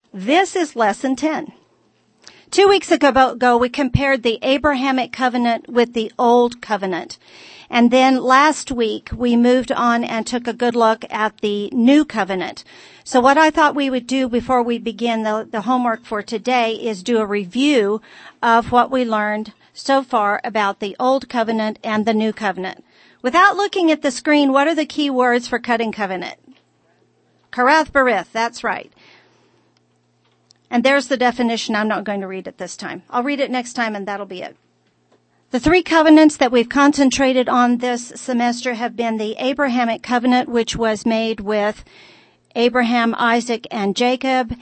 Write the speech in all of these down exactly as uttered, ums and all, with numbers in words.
This is lesson ten. Two weeks ago, we compared the Abrahamic covenant with the Old Covenant. And then last week, we moved on and took a good look at the New Covenant. So what I thought we would do before we begin the, the homework for today is do a review of what we learned so far about the Old Covenant and the New Covenant. Without looking at the screen, what are the key words for cutting covenant? Karath Barith, that's right. And there's the definition. I'm not going to read it this time. I'll read it next time and that'll be it. The three covenants that we've concentrated on this semester have been the Abrahamic covenant, which was made with Abraham, Isaac, and Jacob,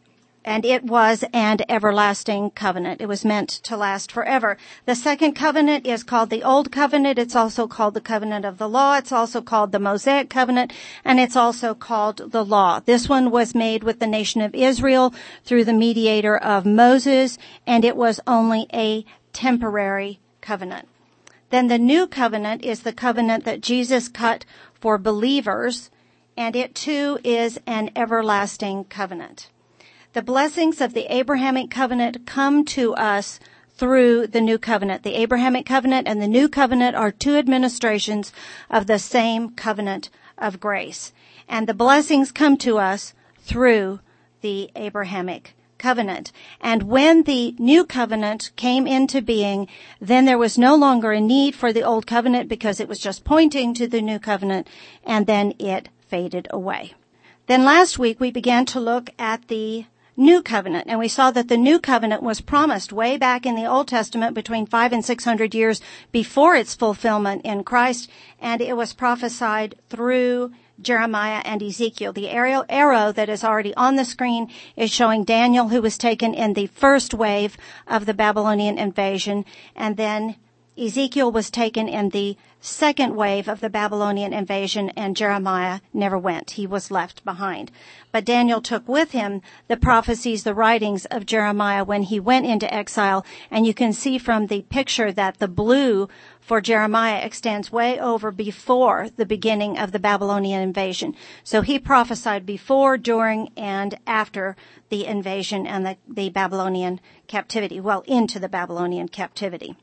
and it was an everlasting covenant. It was meant to last forever. The second covenant is called the Old Covenant. It's also called the Covenant of the Law. It's also called the Mosaic Covenant, and it's also called the Law. This one was made with the nation of Israel through the mediator of Moses, and it was only a temporary covenant. Then the New Covenant is the covenant that Jesus cut for believers, and it too is an everlasting covenant. The blessings of the Abrahamic covenant come to us through the New Covenant. The Abrahamic covenant and the New Covenant are two administrations of the same covenant of grace. And the blessings come to us through the Abrahamic covenant. And when the New Covenant came into being, then there was no longer a need for the Old Covenant because it was just pointing to the New Covenant, and then it faded away. Then last week we began to look at the New Covenant, and we saw that the New Covenant was promised way back in the Old Testament between five and six hundred years before its fulfillment in Christ, and it was prophesied through Jeremiah and Ezekiel. The arrow, arrow that is already on the screen is showing Daniel, who was taken in the first wave of the Babylonian invasion, and then Ezekiel was taken in the second wave of the Babylonian invasion, and Jeremiah never went. He was left behind. But Daniel took with him the prophecies, the writings of Jeremiah when he went into exile, and you can see from the picture that the blue for Jeremiah extends way over before the beginning of the Babylonian invasion. So he prophesied before, during, and after the invasion and the, the Babylonian captivity, well, into the Babylonian captivity.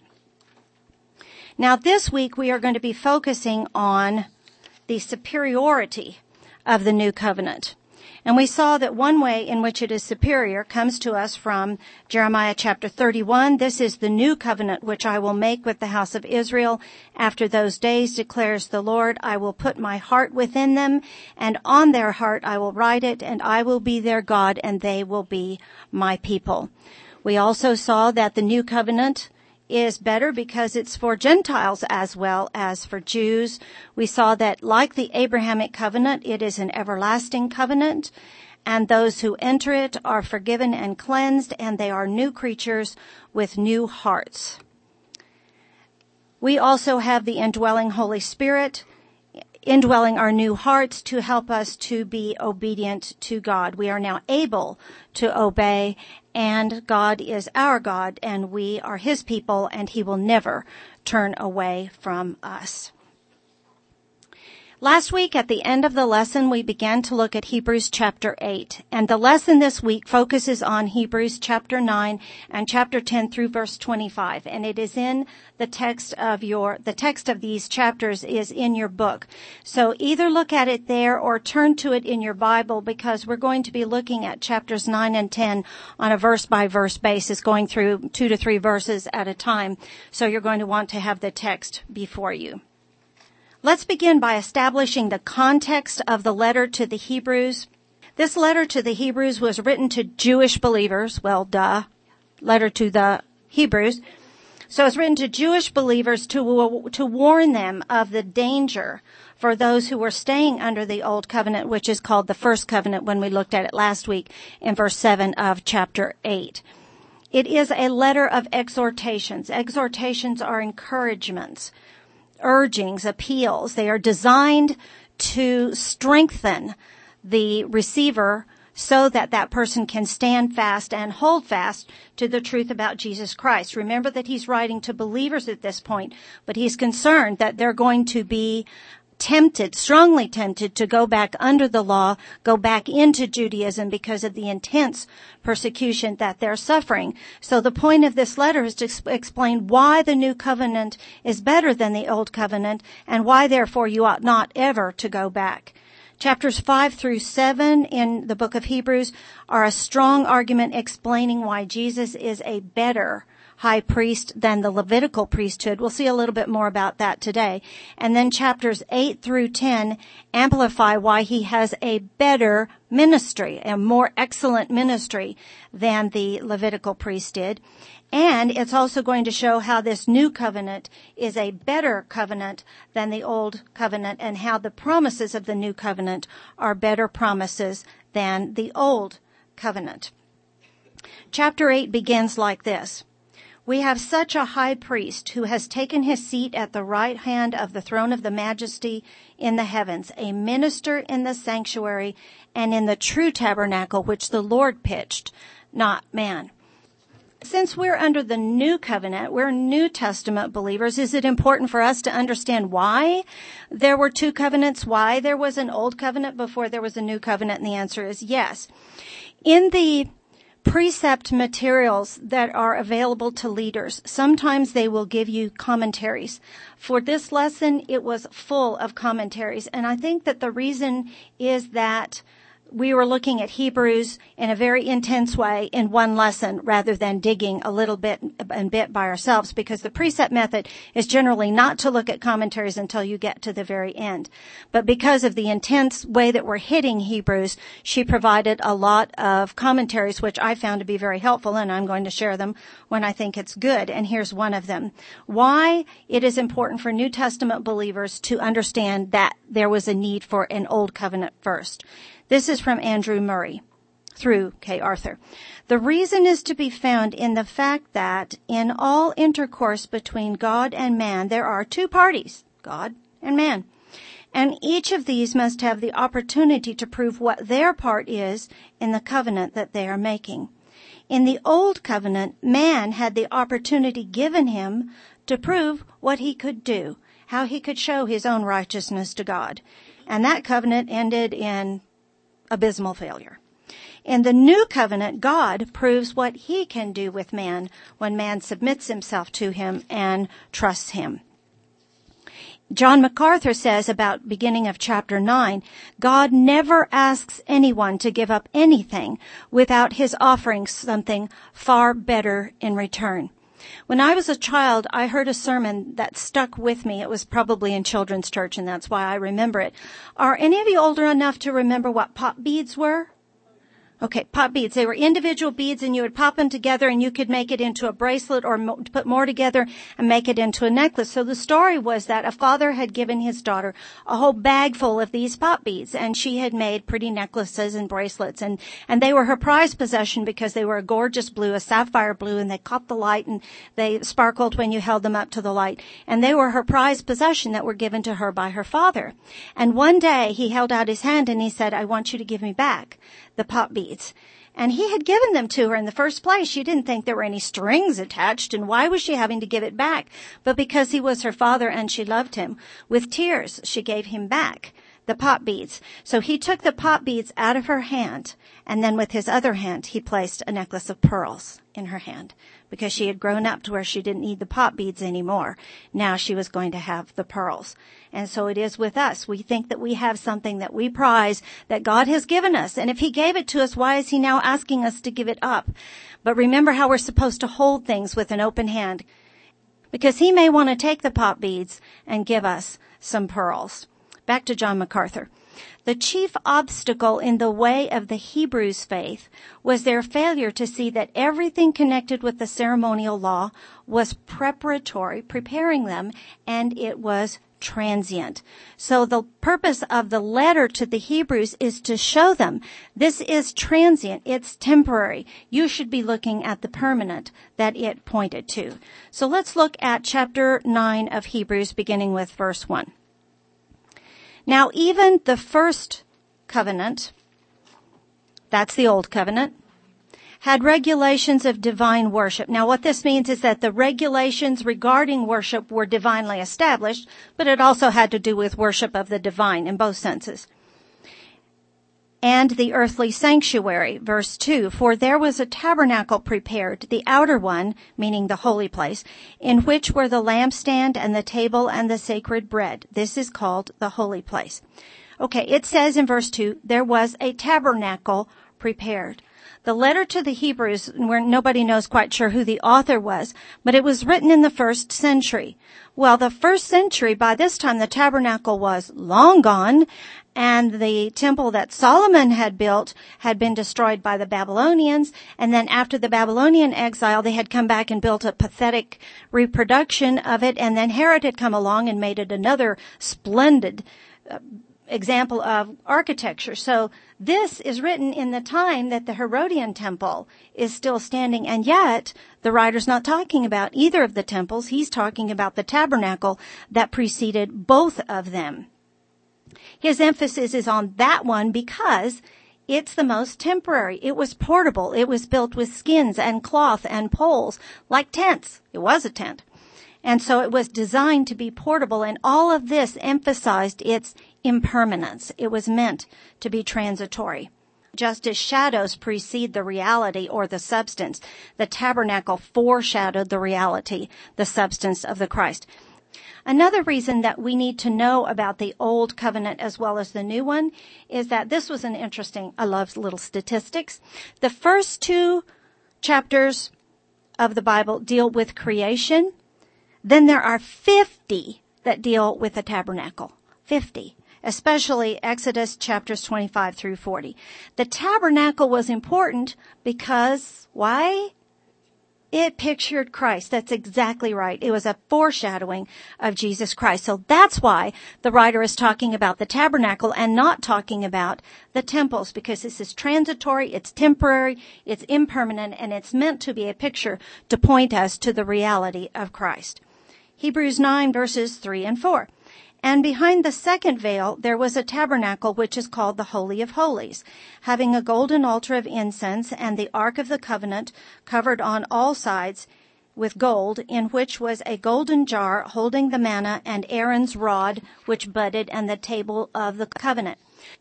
Now this week we are going to be focusing on the superiority of the New Covenant. And we saw that one way in which it is superior comes to us from Jeremiah chapter thirty-one. This is the new covenant which I will make with the house of Israel. After those days, declares the Lord, I will put my heart within them, and on their heart I will write it, and I will be their God, and they will be my people. We also saw that the new covenant is better because it's for Gentiles as well as for Jews. We saw that like the Abrahamic covenant, it is an everlasting covenant, and those who enter it are forgiven and cleansed, and they are new creatures with new hearts. We also have the indwelling Holy Spirit, indwelling our new hearts to help us to be obedient to God. We are now able to obey, and God is our God, and we are His people, and He will never turn away from us. Last week, at the end of the lesson, we began to look at Hebrews chapter eight, and the lesson this week focuses on Hebrews chapter nine and chapter ten through verse twenty-five, and it is in the text of your, the text of these chapters is in your book. So either look at it there or turn to it in your Bible, because we're going to be looking at chapters nine and ten on a verse by verse basis, going through two to three verses at a time. So you're going to want to have the text before you. Let's begin by establishing the context of the letter to the Hebrews. This letter to the Hebrews was written to Jewish believers. Well, duh. Letter to the Hebrews. So it's written to Jewish believers to, to warn them of the danger for those who were staying under the old covenant, which is called the first covenant when we looked at it last week in verse seven of chapter eight. It is a letter of exhortations. Exhortations are encouragements, urgings, appeals. They are designed to strengthen the receiver so that that person can stand fast and hold fast to the truth about Jesus Christ. Remember that he's writing to believers at this point, but he's concerned that they're going to be tempted, strongly tempted to go back under the law, go back into Judaism because of the intense persecution that they're suffering. So the point of this letter is to explain why the new covenant is better than the old covenant and why therefore you ought not ever to go back. Chapters five through seven in the book of Hebrews are a strong argument explaining why Jesus is a better high priest than the Levitical priesthood. We'll see a little bit more about that today. And then chapters eight through ten amplify why he has a better ministry, a more excellent ministry than the Levitical priest did. And it's also going to show how this new covenant is a better covenant than the old covenant and how the promises of the new covenant are better promises than the old covenant. Chapter eight begins like this. We have such a high priest who has taken his seat at the right hand of the throne of the majesty in the heavens, a minister in the sanctuary and in the true tabernacle which the Lord pitched, not man. Since we're under the new covenant, we're New Testament believers, is it important for us to understand why there were two covenants, why there was an old covenant before there was a new covenant? And the answer is yes. In the precept materials that are available to leaders, sometimes they will give you commentaries. For this lesson, it was full of commentaries. And I think that the reason is that we were looking at Hebrews in a very intense way in one lesson rather than digging a little bit and bit by ourselves, because the precept method is generally not to look at commentaries until you get to the very end. But because of the intense way that we're hitting Hebrews, she provided a lot of commentaries, which I found to be very helpful, and I'm going to share them when I think it's good. And here's one of them. Why it is important for New Testament believers to understand that there was a need for an old covenant first. This is from Andrew Murray through K. Arthur. The reason is to be found in the fact that in all intercourse between God and man, there are two parties, God and man. And each of these must have the opportunity to prove what their part is in the covenant that they are making. In the old covenant, man had the opportunity given him to prove what he could do, how he could show his own righteousness to God. And that covenant ended in abysmal failure. In the new covenant, God proves what he can do with man when man submits himself to him and trusts him. John MacArthur says about beginning of chapter nine, God never asks anyone to give up anything without his offering something far better in return. When I was a child, I heard a sermon that stuck with me. It was probably in children's church, and that's why I remember it. Are any of you older enough to remember what pop beads were? Okay, pop beads. They were individual beads, and you would pop them together, and you could make it into a bracelet or mo- put more together and make it into a necklace. So the story was that a father had given his daughter a whole bag full of these pop beads, and she had made pretty necklaces and bracelets, and, and they were her prized possession because they were a gorgeous blue, a sapphire blue, and they caught the light, and they sparkled when you held them up to the light. And they were her prized possession that were given to her by her father. And one day he held out his hand and he said, I want you to give me back the pop beads. And he had given them to her in the first place. She didn't think there were any strings attached, and why was she having to give it back? But because he was her father and she loved him, with tears she gave him back the pop beads. So he took the pop beads out of her hand, and then with his other hand he placed a necklace of pearls in her hand, because she had grown up to where she didn't need the pop beads anymore. Now she was going to have the pearls. And so it is with us. We think that we have something that we prize that God has given us. And if he gave it to us, why is he now asking us to give it up? But remember how we're supposed to hold things with an open hand, because he may want to take the pop beads and give us some pearls. Back to John MacArthur. The chief obstacle in the way of the Hebrews' faith was their failure to see that everything connected with the ceremonial law was preparatory, preparing them, and it was transient. So the purpose of the letter to the Hebrews is to show them this is transient, it's temporary. You should be looking at the permanent that it pointed to. So let's look at chapter nine of Hebrews, beginning with verse one. Now, even the first covenant, that's the old covenant, had regulations of divine worship. Now, what this means is that the regulations regarding worship were divinely established, but it also had to do with worship of the divine in both senses. And the earthly sanctuary, verse two, for there was a tabernacle prepared, the outer one, meaning the holy place, in which were the lampstand and the table and the sacred bread. This is called the holy place. Okay, it says in verse two, there was a tabernacle prepared. The letter to the Hebrews, where nobody knows quite sure who the author was, but it was written in the first century. Well, the first century, by this time, the tabernacle was long gone, and the temple that Solomon had built had been destroyed by the Babylonians. And then after the Babylonian exile, they had come back and built a pathetic reproduction of it. And then Herod had come along and made it another splendid uh, example of architecture. So this is written in the time that the Herodian temple is still standing. And yet the writer's not talking about either of the temples. He's talking about the tabernacle that preceded both of them. His emphasis is on that one because it's the most temporary. It was portable. It was built with skins and cloth and poles, like tents. It was a tent. And so it was designed to be portable, and all of this emphasized its impermanence. It was meant to be transitory. Just as shadows precede the reality or the substance, the tabernacle foreshadowed the reality, the substance of the Christ. Another reason that we need to know about the Old Covenant as well as the New one is that this was an interesting, I love little statistics. The first two chapters of the Bible deal with creation. Then there are fifty that deal with the tabernacle. fifty. Especially Exodus chapters twenty-five through forty. The tabernacle was important because, why? It pictured Christ. That's exactly right. It was a foreshadowing of Jesus Christ. So that's why the writer is talking about the tabernacle and not talking about the temples, because this is transitory, it's temporary, it's impermanent, and it's meant to be a picture to point us to the reality of Christ. Hebrews nine verses three and four. And behind the second veil there was a tabernacle which is called the Holy of Holies, having a golden altar of incense and the Ark of the Covenant covered on all sides with gold, in which was a golden jar holding the manna and Aaron's rod which budded and the table of the covenant.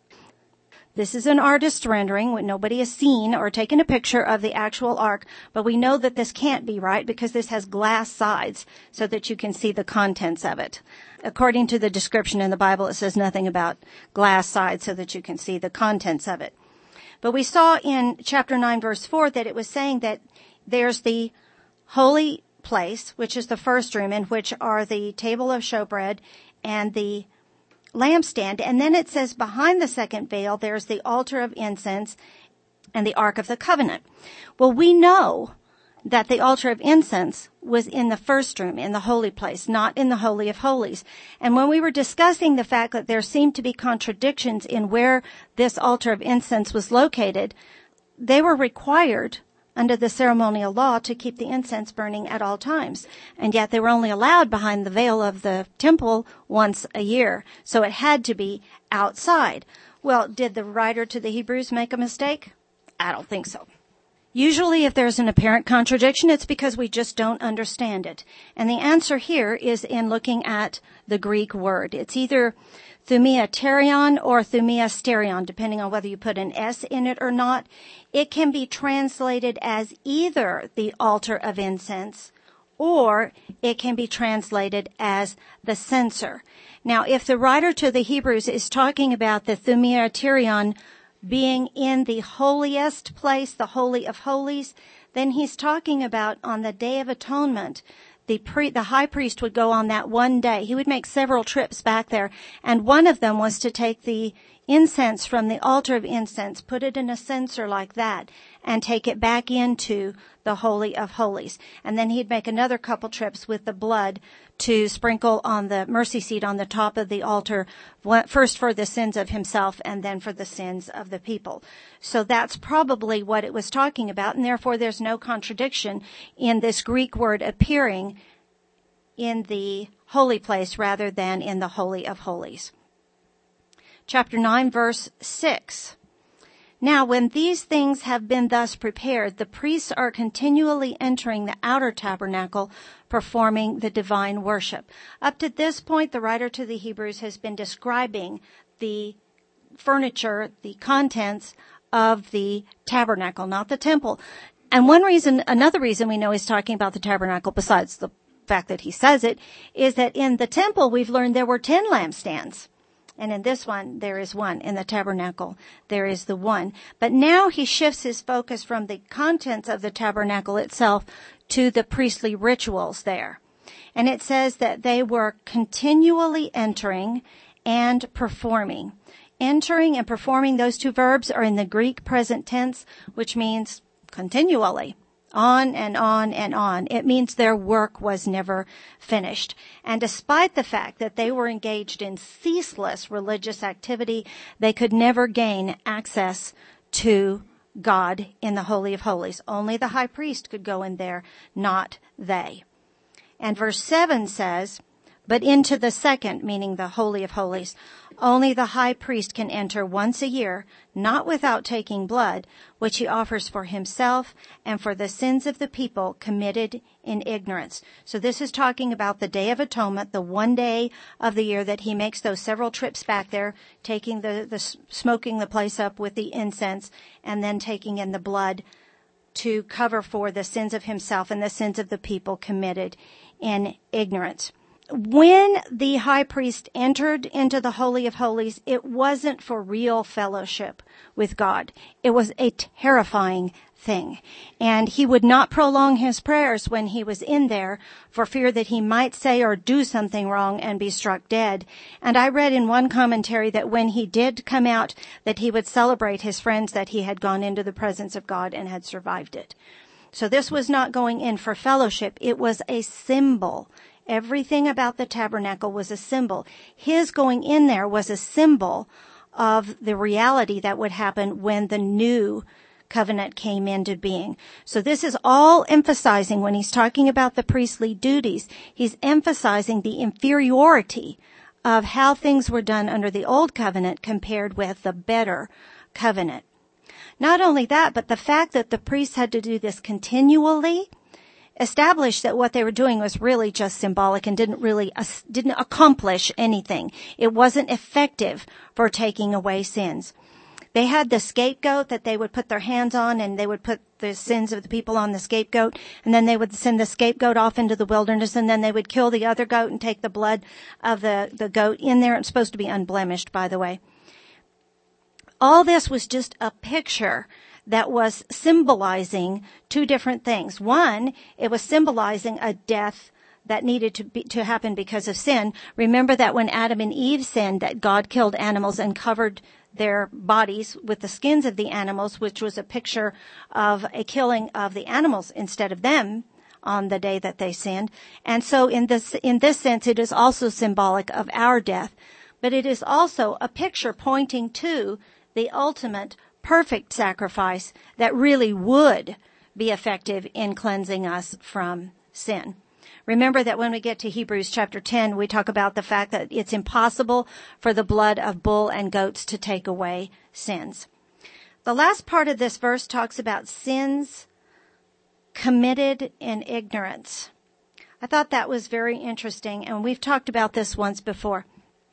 This is an artist's rendering when nobody has seen or taken a picture of the actual ark, but we know that this can't be right because this has glass sides so that you can see the contents of it. According to the description in the Bible, it says nothing about glass sides so that you can see the contents of it. But we saw in chapter nine verse four that it was saying that there's the holy place, which is the first room, in which are the table of showbread and the lampstand, and then it says behind the second veil there's the altar of incense and the Ark of the Covenant. Well, we know that the altar of incense was in the first room, in the holy place, not in the Holy of Holies. And when we were discussing the fact that there seemed to be contradictions in where this altar of incense was located, they were required under the ceremonial law to keep the incense burning at all times. And yet they were only allowed behind the veil of the temple once a year. So it had to be outside. Well, did the writer to the Hebrews make a mistake? I don't think so. Usually if there's an apparent contradiction, it's because we just don't understand it. And the answer here is in looking at the Greek word. It's either thumiaterion or thumiasterion, depending on whether you put an S in it or not. It can be translated as either the altar of incense or it can be translated as the censer. Now, if the writer to the Hebrews is talking about the thumiaterion being in the holiest place, the Holy of Holies, then he's talking about on the Day of Atonement, the pre, the high priest would go on that one day. He would make several trips back there, and one of them was to take the incense from the altar of incense, put it in a censer like that, and take it back into the Holy of Holies. And then he'd make another couple trips with the blood to sprinkle on the mercy seat on the top of the altar, first for the sins of himself and then for the sins of the people. So that's probably what it was talking about, and therefore there's no contradiction in this Greek word appearing in the holy place rather than in the Holy of Holies. Chapter nine, verse six. Now, when these things have been thus prepared, the priests are continually entering the outer tabernacle, performing the divine worship. Up to this point, the writer to the Hebrews has been describing the furniture, the contents of the tabernacle, not the temple. And one reason, another reason we know he's talking about the tabernacle, besides the fact that he says it, is that in the temple we've learned there were ten lampstands. And in this one, there is one. In the tabernacle, there is the one. But now he shifts his focus from the contents of the tabernacle itself to the priestly rituals there. And it says that they were continually entering and performing. Entering and performing, those two verbs are in the Greek present tense, which means continually. On and on and on. It means their work was never finished. And despite the fact that they were engaged in ceaseless religious activity, they could never gain access to God in the Holy of Holies. Only the high priest could go in there, not they. And verse seven says, but into the second, meaning the Holy of Holies, only the high priest can enter once a year, not without taking blood, which he offers for himself and for the sins of the people committed in ignorance. So this is talking about the Day of Atonement, the one day of the year that he makes those several trips back there, taking the, the smoking the place up with the incense, and then taking in the blood to cover for the sins of himself and the sins of the people committed in ignorance. When the high priest entered into the Holy of Holies, it wasn't for real fellowship with God. It was a terrifying thing. And he would not prolong his prayers when he was in there for fear that he might say or do something wrong and be struck dead. And I read in one commentary that when he did come out, that he would celebrate his friends that he had gone into the presence of God and had survived it. So this was not going in for fellowship. It was a symbol. Everything about the tabernacle was a symbol. His going in there was a symbol of the reality that would happen when the new covenant came into being. So this is all emphasizing, when he's talking about the priestly duties, he's emphasizing the inferiority of how things were done under the old covenant compared with the better covenant. Not only that, but the fact that the priests had to do this continually established that what they were doing was really just symbolic and didn't really, uh, didn't accomplish anything. It wasn't effective for taking away sins. They had the scapegoat that they would put their hands on, and they would put the sins of the people on the scapegoat, and then they would send the scapegoat off into the wilderness, and then they would kill the other goat and take the blood of the, the goat in there. It's supposed to be unblemished, by the way. All this was just a picture that was symbolizing two different things. One, it was symbolizing a death that needed to be, to happen because of sin. Remember that when Adam and Eve sinned, that God killed animals and covered their bodies with the skins of the animals, which was a picture of a killing of the animals instead of them on the day that they sinned. And so in this, in this sense, it is also symbolic of our death, but it is also a picture pointing to the ultimate perfect sacrifice that really would be effective in cleansing us from sin. Remember that when we get to Hebrews chapter ten, we talk about the fact that it's impossible for the blood of bull and goats to take away sins. The last part of this verse talks about sins committed in ignorance. I thought that was very interesting, and we've talked about this once before.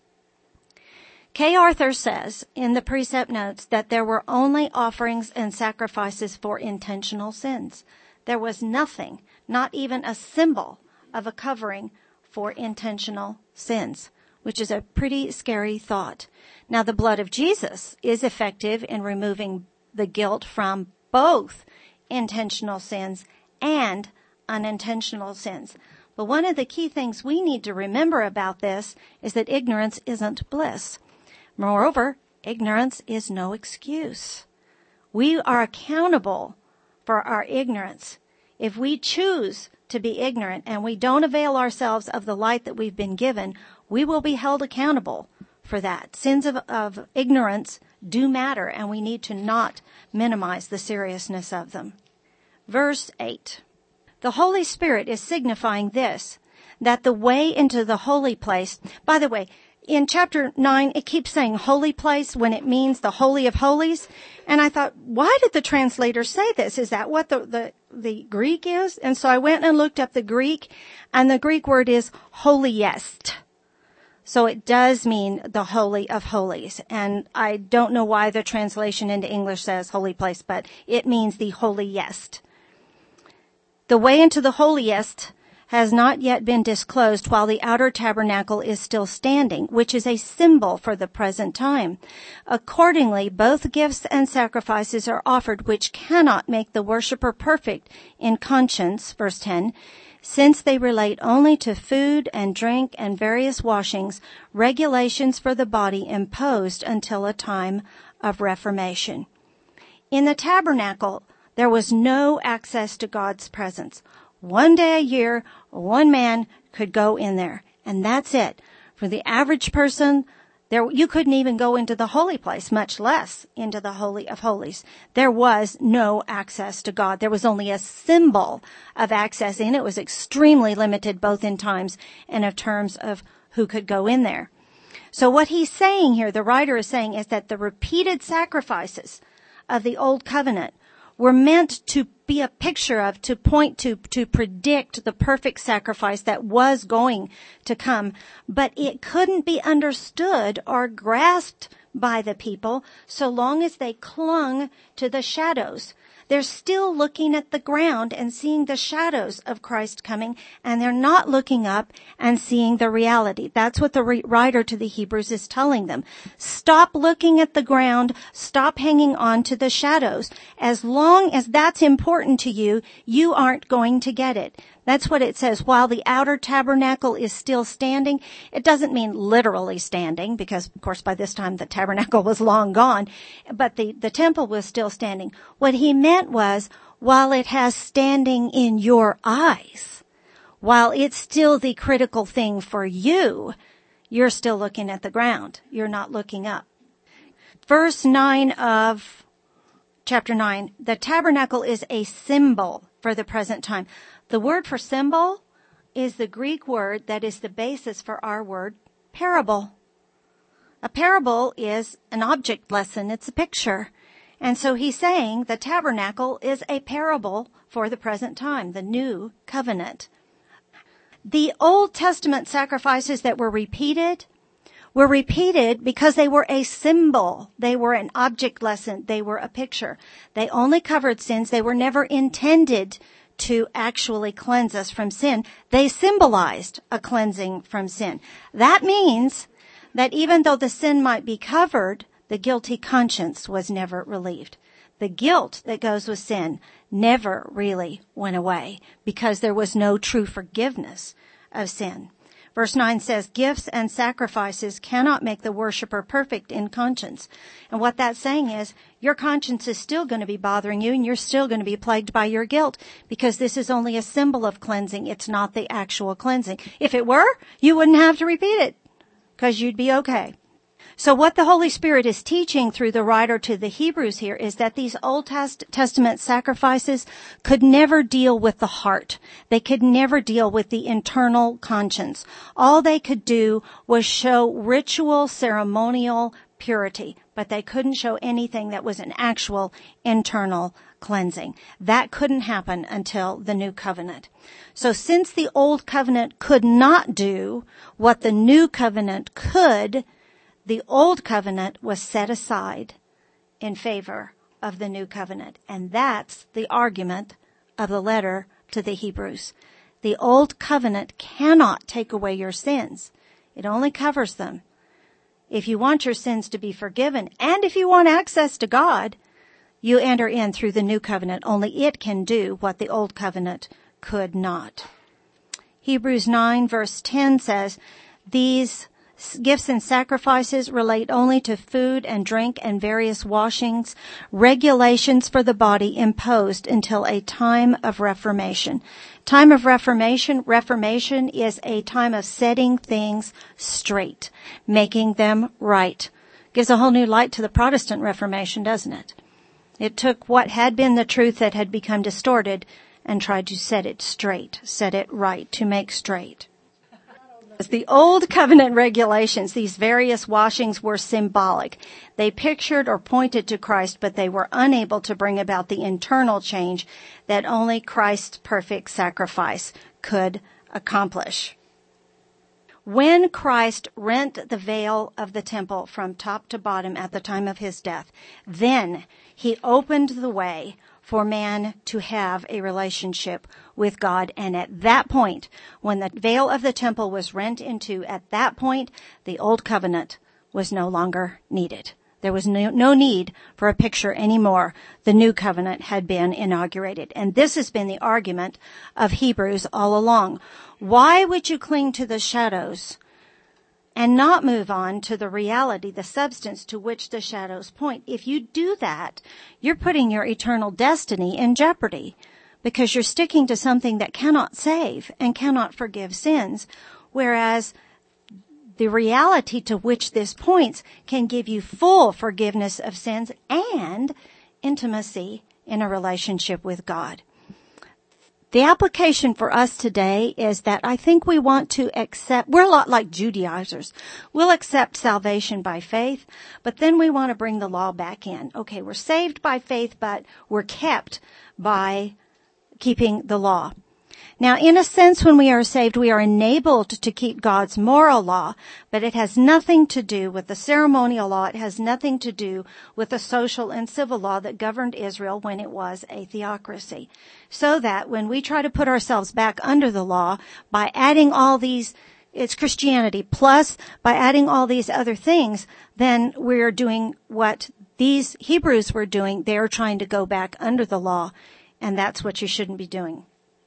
Kay Arthur says in the precept notes that there were only offerings and sacrifices for intentional sins. There was nothing, not even a symbol of a covering for intentional sins, which is a pretty scary thought. Now, the blood of Jesus is effective in removing the guilt from both intentional sins and unintentional sins. But one of the key things we need to remember about this is that ignorance isn't bliss. Moreover, ignorance is no excuse. We are accountable for our ignorance. If we choose to be ignorant and we don't avail ourselves of the light that we've been given, we will be held accountable for that. Sins of, of ignorance do matter, and we need to not minimize the seriousness of them. Verse eight. The Holy Spirit is signifying this, that the way into the holy place, by the way, in chapter nine, it keeps saying holy place when it means the Holy of Holies. And I thought, why did the translator say this? Is that what the, the, the Greek is? And so I went and looked up the Greek, and the Greek word is holiest. So it does mean the Holy of Holies. And I don't know why the translation into English says holy place, but it means the holiest. The way into the holiest has not yet been disclosed while the outer tabernacle is still standing, which is a symbol for the present time. Accordingly, both gifts and sacrifices are offered which cannot make the worshiper perfect in conscience, verse ten, since they relate only to food and drink and various washings, regulations for the body imposed until a time of reformation. In the tabernacle, there was no access to God's presence. One day a year, one man could go in there, and that's it. For the average person, there you couldn't even go into the holy place, much less into the Holy of Holies. There was no access to God. There was only a symbol of access in. It was extremely limited both in times and in terms of who could go in there. So what he's saying here, the writer is saying, is that the repeated sacrifices of the Old Covenant were meant to be a picture of, to point to, to predict the perfect sacrifice that was going to come. But it couldn't be understood or grasped by the people so long as they clung to the shadows. They're still looking at the ground and seeing the shadows of Christ coming, and they're not looking up and seeing the reality. That's what the re- writer to the Hebrews is telling them. Stop looking at the ground. Stop hanging on to the shadows. As long as that's important to you, you aren't going to get it. That's what it says. While the outer tabernacle is still standing, it doesn't mean literally standing, because, of course, by this time the tabernacle was long gone, but the, the temple was still standing. What he meant was, while it has standing in your eyes, while it's still the critical thing for you, you're still looking at the ground. You're not looking up. Verse nine of chapter nine, the tabernacle is a symbol for the present time. The word for symbol is the Greek word that is the basis for our word parable. A parable is an object lesson. It's a picture. And so he's saying the tabernacle is a parable for the present time, the new covenant. The Old Testament sacrifices that were repeated were repeated because they were a symbol. They were an object lesson. They were a picture. They only covered sins. They were never intended to actually cleanse us from sin. They symbolized a cleansing from sin. That means that even though the sin might be covered, the guilty conscience was never relieved. The guilt that goes with sin never really went away because there was no true forgiveness of sin. Verse nine says, gifts and sacrifices cannot make the worshiper perfect in conscience. And what that's saying is, your conscience is still going to be bothering you and you're still going to be plagued by your guilt because this is only a symbol of cleansing. It's not the actual cleansing. If it were, you wouldn't have to repeat it because you'd be okay. So what the Holy Spirit is teaching through the writer to the Hebrews here is that these Old Testament sacrifices could never deal with the heart. They could never deal with the internal conscience. All they could do was show ritual, ceremonial purity, but they couldn't show anything that was an actual internal cleansing. That couldn't happen until the new covenant. So since the old covenant could not do what the new covenant could, the old covenant was set aside in favor of the new covenant. And that's the argument of the letter to the Hebrews. The old covenant cannot take away your sins. It only covers them. If you want your sins to be forgiven, and if you want access to God, you enter in through the new covenant. Only it can do what the old covenant could not. Hebrews nine verse ten says, these gifts and sacrifices relate only to food and drink and various washings, regulations for the body imposed until a time of reformation. Time of reformation, reformation is a time of setting things straight, making them right. Gives a whole new light to the Protestant Reformation, doesn't it? It took what had been the truth that had become distorted and tried to set it straight, set it right, to make straight. The old covenant regulations, these various washings were symbolic. They pictured or pointed to Christ, but they were unable to bring about the internal change that only Christ's perfect sacrifice could accomplish. When Christ rent the veil of the temple from top to bottom at the time of his death, then he opened the way for man to have a relationship with God. And at that point, when the veil of the temple was rent in two, at that point, the old covenant was no longer needed. There was no, no need for a picture anymore. The new covenant had been inaugurated. And this has been the argument of Hebrews all along. Why would you cling to the shadows and not move on to the reality, the substance to which the shadows point? If you do that, you're putting your eternal destiny in jeopardy because you're sticking to something that cannot save and cannot forgive sins, whereas the reality to which this points can give you full forgiveness of sins and intimacy in a relationship with God. The application for us today is that I think we want to accept, we're a lot like Judaizers. We'll accept salvation by faith, but then we want to bring the law back in. Okay, we're saved by faith, but we're kept by keeping the law. Now, in a sense, when we are saved, we are enabled to keep God's moral law, but it has nothing to do with the ceremonial law. It has nothing to do with the social and civil law that governed Israel when it was a theocracy. So that when we try to put ourselves back under the law by adding all these, it's Christianity, plus by adding all these other things, then we're doing what these Hebrews were doing. They're trying to go back under the law, and that's what you shouldn't be doing.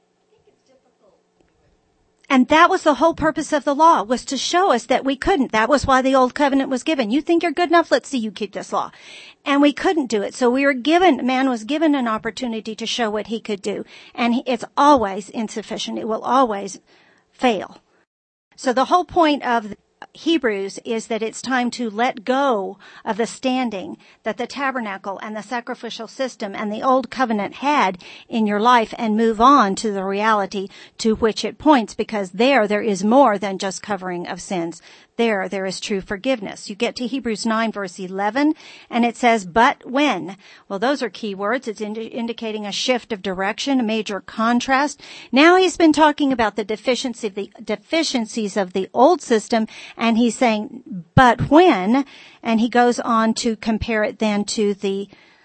And that was the whole purpose of the law, was to show us that we couldn't. That was why the old covenant was given. You think you're good enough? Let's see you keep this law. And we couldn't do it. So we were given, man was given an opportunity to show what he could do. And it's always insufficient. It will always fail. So the whole point of Hebrews is that it's time to let go of the standing that the tabernacle and the sacrificial system and the old covenant had in your life and move on to the reality to which it points, because there, there is more than just covering of sins. There, there is true forgiveness. You get to Hebrews nine verse eleven and it says, but when? Well, those are key words. It's indi- indicating a shift of direction, a major contrast. Now he's been talking about the deficiency of the deficiencies of the old system, and he's saying, but when? And he goes on to compare it then to the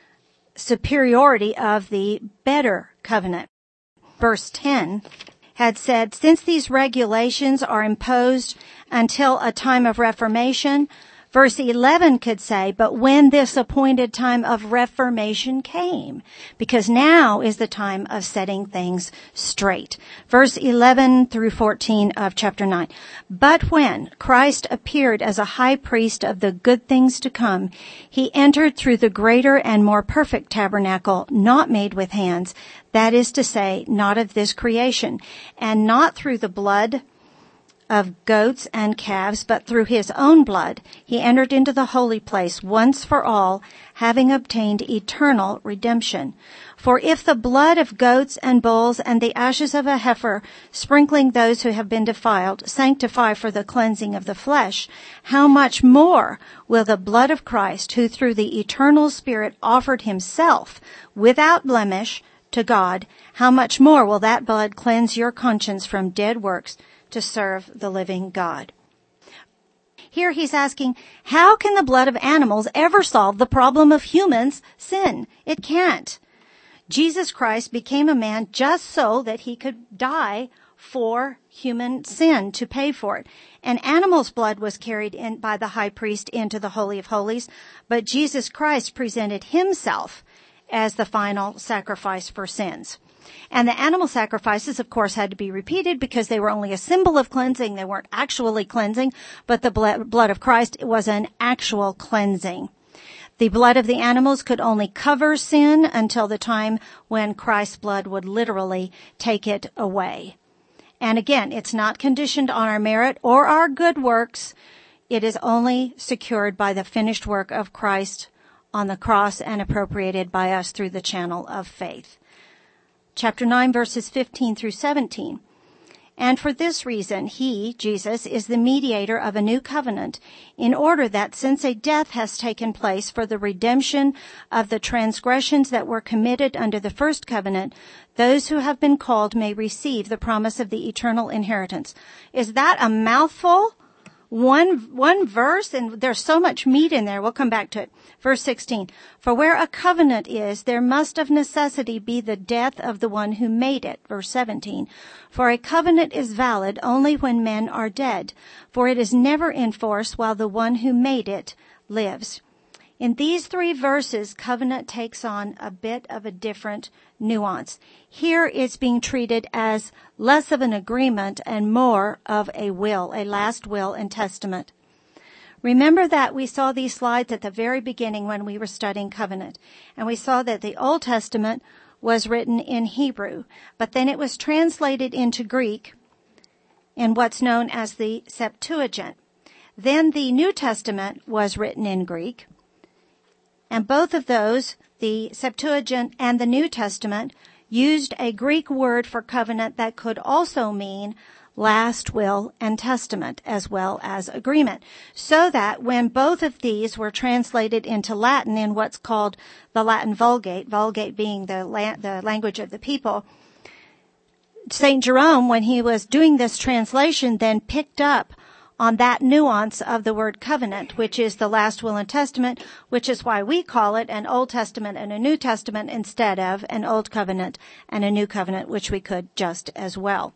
superiority of the better covenant. Verse ten had said, since these regulations are imposed until a time of reformation, verse eleven could say, but when this appointed time of reformation came, because now is the time of setting things straight. Verse eleven through fourteen of chapter nine. But when Christ appeared as a high priest of the good things to come, he entered through the greater and more perfect tabernacle, not made with hands, that is to say, not of this creation, and not through the blood of goats and calves, but through his own blood he entered into the holy place once for all, having obtained eternal redemption. For if the blood of goats and bulls and the ashes of a heifer, sprinkling those who have been defiled, sanctify for the cleansing of the flesh, how much more will the blood of Christ, who through the eternal Spirit offered himself without blemish to God, how much more will that blood cleanse your conscience from dead works to serve the living God? Here he's asking, how can the blood of animals ever solve the problem of humans' sin? It can't. Jesus Christ became a man just so that he could die for human sin, to pay for it. An animal's blood was carried in by the high priest into the Holy of Holies, but Jesus Christ presented himself as the final sacrifice for sins. And the animal sacrifices, of course, had to be repeated because they were only a symbol of cleansing. They weren't actually cleansing, but the blood of Christ was an actual cleansing. The blood of the animals could only cover sin until the time when Christ's blood would literally take it away. And again, it's not conditioned on our merit or our good works. It is only secured by the finished work of Christ on the cross and appropriated by us through the channel of faith. Chapter nine, verses fifteen through seventeen. And for this reason, he, Jesus, is the mediator of a new covenant, in order that since a death has taken place for the redemption of the transgressions that were committed under the first covenant, those who have been called may receive the promise of the eternal inheritance. Is that a mouthful? One, one verse, and there's so much meat in there. We'll come back to it. Verse sixteen. For where a covenant is, there must of necessity be the death of the one who made it. Verse seventeen. For a covenant is valid only when men are dead, for it is never in force while the one who made it lives. In these three verses, covenant takes on a bit of a different nuance. Here it's being treated as less of an agreement and more of a will, a last will and testament. Remember that we saw these slides at the very beginning when we were studying covenant, and we saw that the Old Testament was written in Hebrew, but then it was translated into Greek in what's known as the Septuagint. Then the New Testament was written in Greek. And both of those, the Septuagint and the New Testament, used a Greek word for covenant that could also mean last will and testament as well as agreement. So that when both of these were translated into Latin in what's called the Latin Vulgate, Vulgate being the, la- the language of the people, Saint Jerome, when he was doing this translation, then picked up on that nuance of the word covenant, which is the last will and testament, which is why we call it an Old Testament and a New Testament instead of an Old Covenant and a New Covenant, which we could just as well.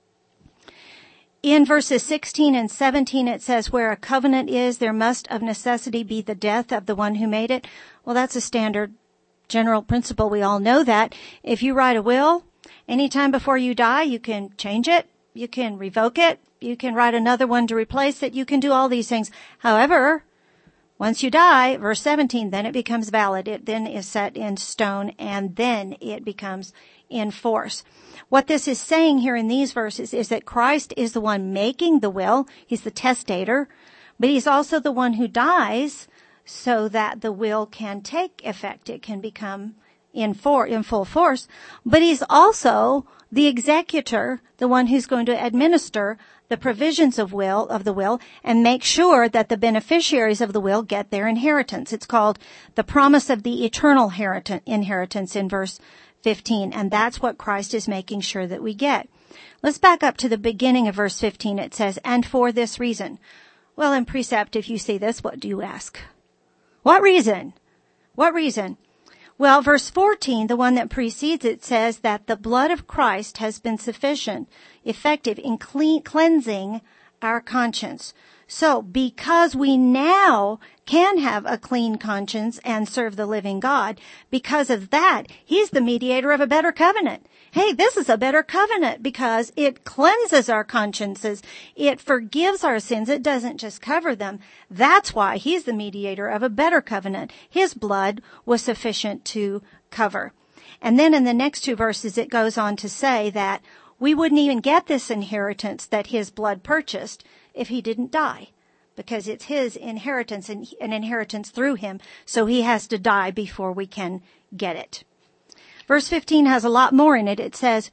In verses sixteen and seventeen, it says, where a covenant is, there must of necessity be the death of the one who made it. Well, that's a standard general principle. We all know that. If you write a will, anytime before you die, you can change it, you can revoke it, you can write another one to replace it. You can do all these things. However, once you die, verse seventeen, then it becomes valid. It then is set in stone, and then it becomes in force. What this is saying here in these verses is that Christ is the one making the will. He's the testator, but he's also the one who dies so that the will can take effect. It can become in for, in full force. But he's also the executor, the one who's going to administer the provisions of will, of the will, and make sure that the beneficiaries of the will get their inheritance. It's called the promise of the eternal inheritance in verse fifteen, and that's what Christ is making sure that we get. Let's back up to the beginning of verse fifteen. It says, and for this reason. Well, in precept, if you see this, what do you ask? What reason? What reason? Well, verse fourteen, the one that precedes it, says that the blood of Christ has been sufficient, effective in clean, cleansing our conscience. So, because we now can have a clean conscience and serve the living God, because of that, he's the mediator of a better covenant. Hey, this is a better covenant because it cleanses our consciences. It forgives our sins. It doesn't just cover them. That's why he's the mediator of a better covenant. His blood was sufficient to cover. And then in the next two verses, it goes on to say that we wouldn't even get this inheritance that his blood purchased if he didn't die, because it's his inheritance and an inheritance through him. So he has to die before we can get it. Verse fifteen has a lot more in it. It says,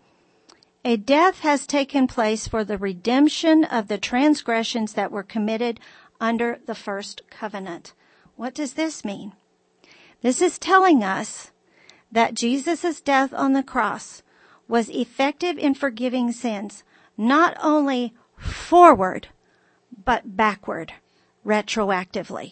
a death has taken place for the redemption of the transgressions that were committed under the first covenant. What does this mean? This is telling us that Jesus' death on the cross was effective in forgiving sins, not only forward, but backward, retroactively.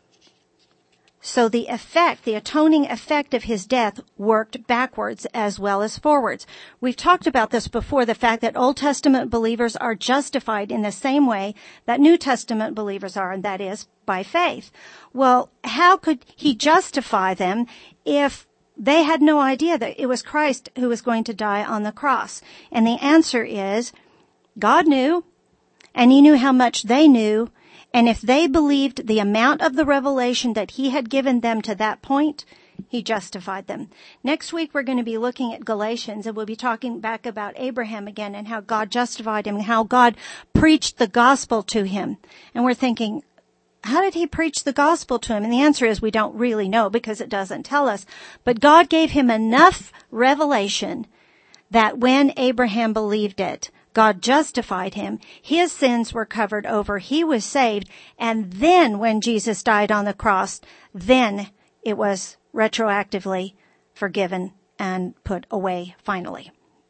So the effect, the atoning effect of his death worked backwards as well as forwards. We've talked about this before, the fact that Old Testament believers are justified in the same way that New Testament believers are, and that is by faith. Well, how could he justify them if they had no idea that it was Christ who was going to die on the cross? And the answer is, God knew, and he knew how much they knew, and if they believed the amount of the revelation that he had given them to that point, he justified them. Next week we're going to be looking at Galatians, and we'll be talking back about Abraham again and how God justified him and how God preached the gospel to him. And we're thinking, how did he preach the gospel to him? And the answer is we don't really know because it doesn't tell us. But God gave him enough revelation that when Abraham believed it, God justified him. His sins were covered over. He was saved. And then when Jesus died on the cross, then it was retroactively forgiven and put away finally.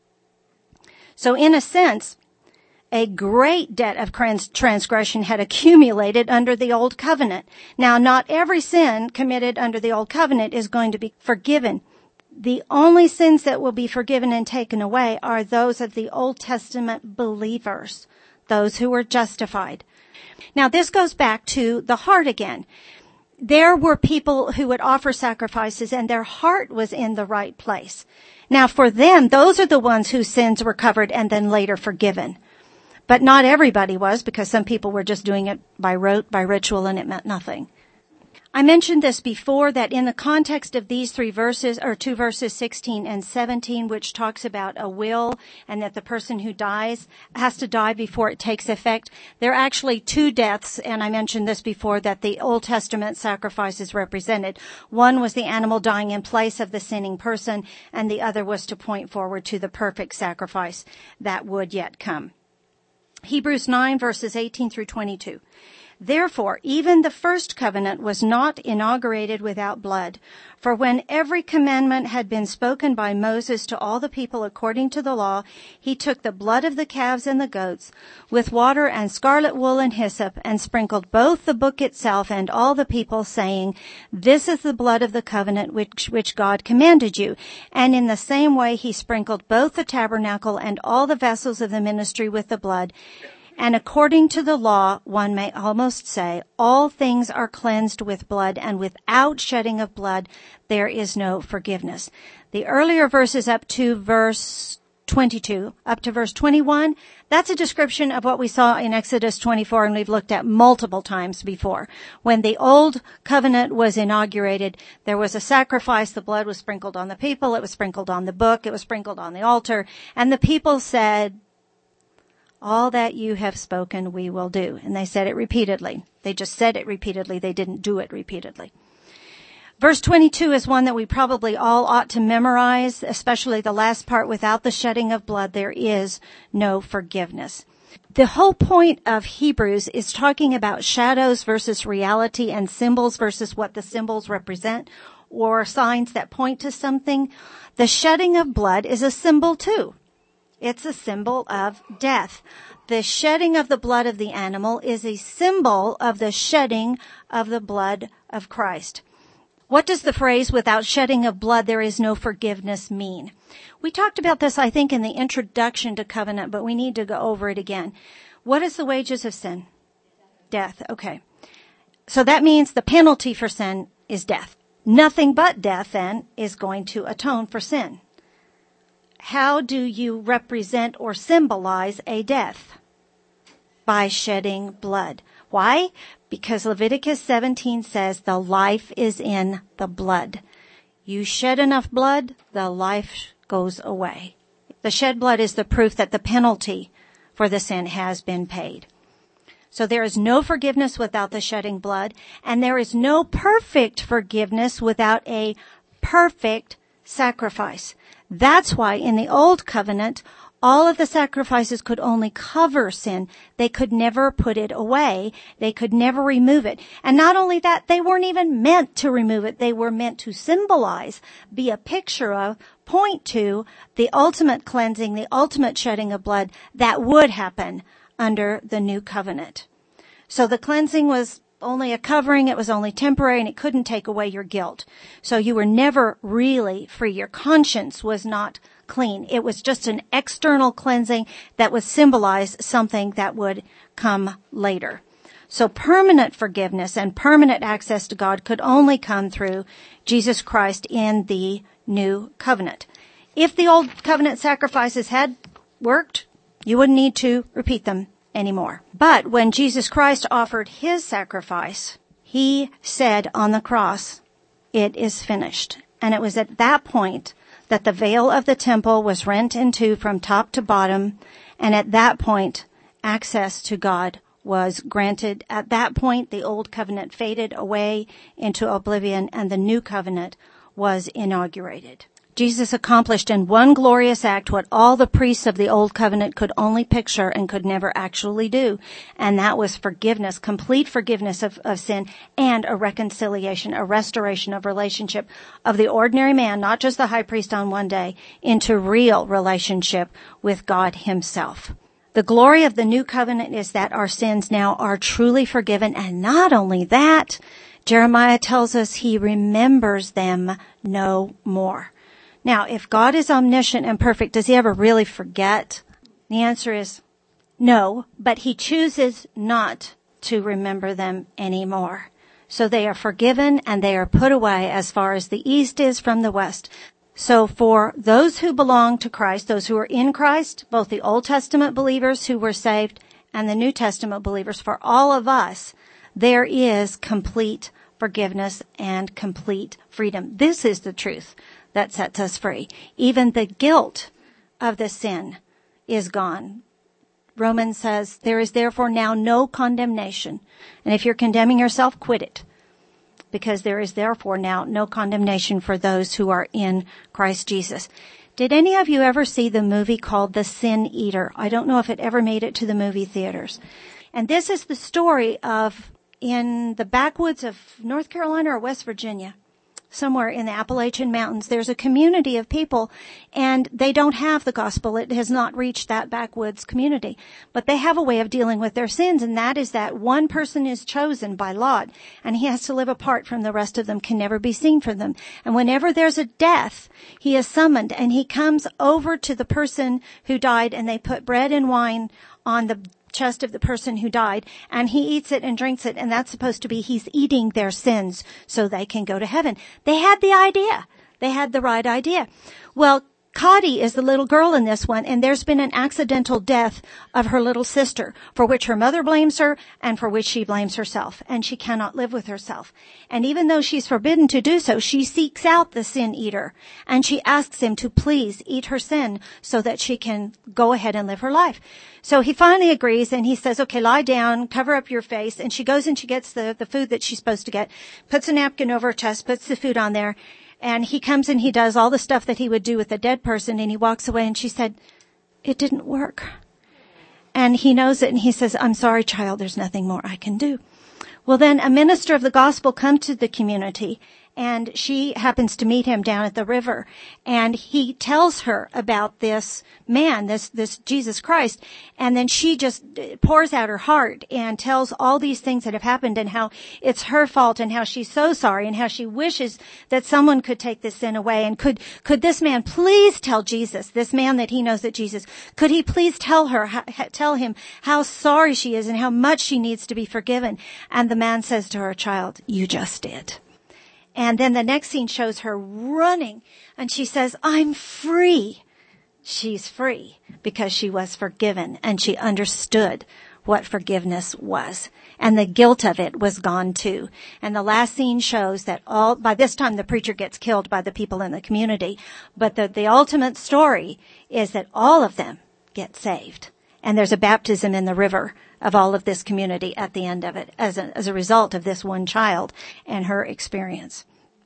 So in a sense, a great debt of transgression had accumulated under the old covenant. Now, not every sin committed under the old covenant is going to be forgiven. The only sins that will be forgiven and taken away are those of the Old Testament believers, those who were justified. Now, this goes back to the heart again. There were people who would offer sacrifices and their heart was in the right place. Now, for them, those are the ones whose sins were covered and then later forgiven. But not everybody was, because some people were just doing it by rote, by ritual, and it meant nothing. I mentioned this before, that in the context of these three verses, or two verses sixteen and seventeen, which talks about a will and that the person who dies has to die before it takes effect, there are actually two deaths, and I mentioned this before, that the Old Testament sacrifices represented. One was the animal dying in place of the sinning person, and the other was to point forward to the perfect sacrifice that would yet come. Hebrews nine verses eighteen through twenty-two. Therefore, even the first covenant was not inaugurated without blood. For when every commandment had been spoken by Moses to all the people according to the law, he took the blood of the calves and the goats with water and scarlet wool and hyssop and sprinkled both the book itself and all the people, saying, This is the blood of the covenant which, which God commanded you. And in the same way he sprinkled both the tabernacle and all the vessels of the ministry with the blood. And according to the law, one may almost say, all things are cleansed with blood, and without shedding of blood, there is no forgiveness. The earlier verses up to verse twenty-two, up to verse twenty-one, that's a description of what we saw in Exodus twenty-four, and we've looked at multiple times before. When the old covenant was inaugurated, there was a sacrifice, the blood was sprinkled on the people, it was sprinkled on the book, it was sprinkled on the altar, and the people said, all that you have spoken, we will do. And they said it repeatedly. They just said it repeatedly. They didn't do it repeatedly. Verse twenty-two is one that we probably all ought to memorize, especially the last part, without the shedding of blood, there is no forgiveness. The whole point of Hebrews is talking about shadows versus reality and symbols versus what the symbols represent, or signs that point to something. The shedding of blood is a symbol too. It's a symbol of death. The shedding of the blood of the animal is a symbol of the shedding of the blood of Christ. What does the phrase, without shedding of blood, there is no forgiveness, mean? We talked about this, I think, in the introduction to covenant, but we need to go over it again. What is the wages of sin? Death. Okay. So that means the penalty for sin is death. Nothing but death, then, is going to atone for sin. How do you represent or symbolize a death? By shedding blood. Why? Because Leviticus seventeen says the life is in the blood. You shed enough blood, the life goes away. The shed blood is the proof that the penalty for the sin has been paid. So there is no forgiveness without the shedding blood, and there is no perfect forgiveness without a perfect sacrifice. That's why in the old covenant, all of the sacrifices could only cover sin. They could never put it away. They could never remove it. And not only that, they weren't even meant to remove it. They were meant to symbolize, be a picture of, point to the ultimate cleansing, the ultimate shedding of blood that would happen under the new covenant. So the cleansing was only a covering, it was only temporary, and it couldn't take away your guilt. So you were never really free. Your conscience was not clean. It was just an external cleansing that would symbolize something that would come later. So permanent forgiveness and permanent access to God could only come through Jesus Christ in the new covenant. If the old covenant sacrifices had worked, you wouldn't need to repeat them anymore. But when Jesus Christ offered his sacrifice, he said on the cross, it is finished. And it was at that point that the veil of the temple was rent in two from top to bottom. And at that point, access to God was granted. At that point, the old covenant faded away into oblivion and the new covenant was inaugurated. Jesus accomplished in one glorious act what all the priests of the old covenant could only picture and could never actually do. And that was forgiveness, complete forgiveness of, of sin, and a reconciliation, a restoration of relationship of the ordinary man, not just the high priest on one day, into real relationship with God himself. The glory of the new covenant is that our sins now are truly forgiven. And not only that, Jeremiah tells us he remembers them no more. Now, if God is omniscient and perfect, does he ever really forget? The answer is no, but he chooses not to remember them anymore. So they are forgiven and they are put away as far as the east is from the west. So for those who belong to Christ, those who are in Christ, both the Old Testament believers who were saved and the New Testament believers, for all of us, there is complete forgiveness and complete freedom. This is the truth that sets us free. Even the guilt of the sin is gone. Romans says, there is therefore now no condemnation. And if you're condemning yourself, quit it. Because there is therefore now no condemnation for those who are in Christ Jesus. Did any of you ever see the movie called The Sin Eater? I don't know if it ever made it to the movie theaters. And this is the story of, in the backwoods of North Carolina or West Virginia, somewhere in the Appalachian Mountains, there's a community of people, and they don't have the gospel. It has not reached that backwoods community. But they have a way of dealing with their sins, and that is that one person is chosen by lot, and he has to live apart from the rest of them, can never be seen from them. And whenever there's a death, he is summoned, and he comes over to the person who died, and they put bread and wine on the chest of the person who died, and he eats it and drinks it, and that's supposed to be he's eating their sins so they can go to heaven. They had the idea. They had the right idea. Well, Cotty is the little girl in this one, and there's been an accidental death of her little sister, for which her mother blames her and for which she blames herself, and she cannot live with herself. And even though she's forbidden to do so, she seeks out the sin eater, and she asks him to please eat her sin so that she can go ahead and live her life. So he finally agrees, and he says, okay, lie down, cover up your face, and she goes and she gets the, the food that she's supposed to get, puts a napkin over her chest, puts the food on there, and he comes and he does all the stuff that he would do with a dead person, and he walks away, and she said, it didn't work. And he knows it, and he says, I'm sorry, child, there's nothing more I can do. Well, then a minister of the gospel comes to the community, and she happens to meet him down at the river, and he tells her about this man, this, this Jesus Christ, and then she just pours out her heart and tells all these things that have happened and how it's her fault and how she's so sorry and how she wishes that someone could take this sin away. And could, could this man please tell Jesus, this man that he knows that Jesus, could he please tell her, tell him how sorry she is and how much she needs to be forgiven? And the man says to her, child, you just did. And then the next scene shows her running, and she says, I'm free. She's free because she was forgiven, and she understood what forgiveness was. And the guilt of it was gone too. And the last scene shows that all, by this time the preacher gets killed by the people in the community. But the, the ultimate story is that all of them get saved. And there's a baptism in the river of all of this community at the end of it as a, as a result of this one child and her experience.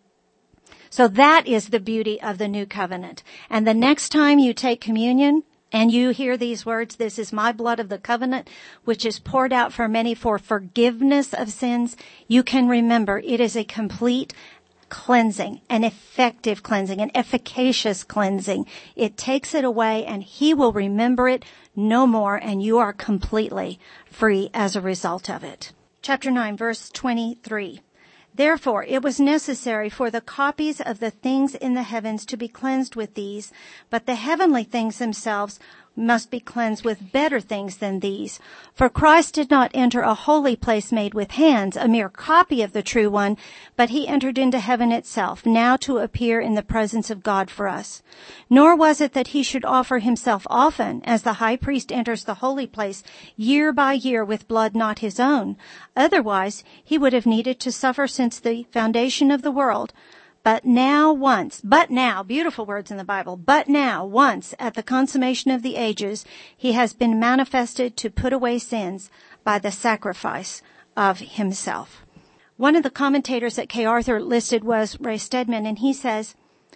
So that is the beauty of the new covenant. And the next time you take communion and you hear these words, this is my blood of the covenant, which is poured out for many for forgiveness of sins, you can remember it is a complete cleansing, an effective cleansing, an efficacious cleansing. It takes it away, and he will remember it no more, and you are completely free as a result of it. Chapter nine, verse twenty-three. Therefore, it was necessary for the copies of the things in the heavens to be cleansed with these, but the heavenly things themselves must be cleansed with better things than these. For Christ did not enter a holy place made with hands, a mere copy of the true one, but he entered into heaven itself, now to appear in the presence of God for us. Nor was it that he should offer himself often, as the high priest enters the holy place year by year with blood not his own. Otherwise, he would have needed to suffer since the foundation of the world. But now once, but now, beautiful words in the Bible, but now once at the consummation of the ages, he has been manifested to put away sins by the sacrifice of himself. One of the commentators that Kay Arthur listed was Ray Stedman, and he says,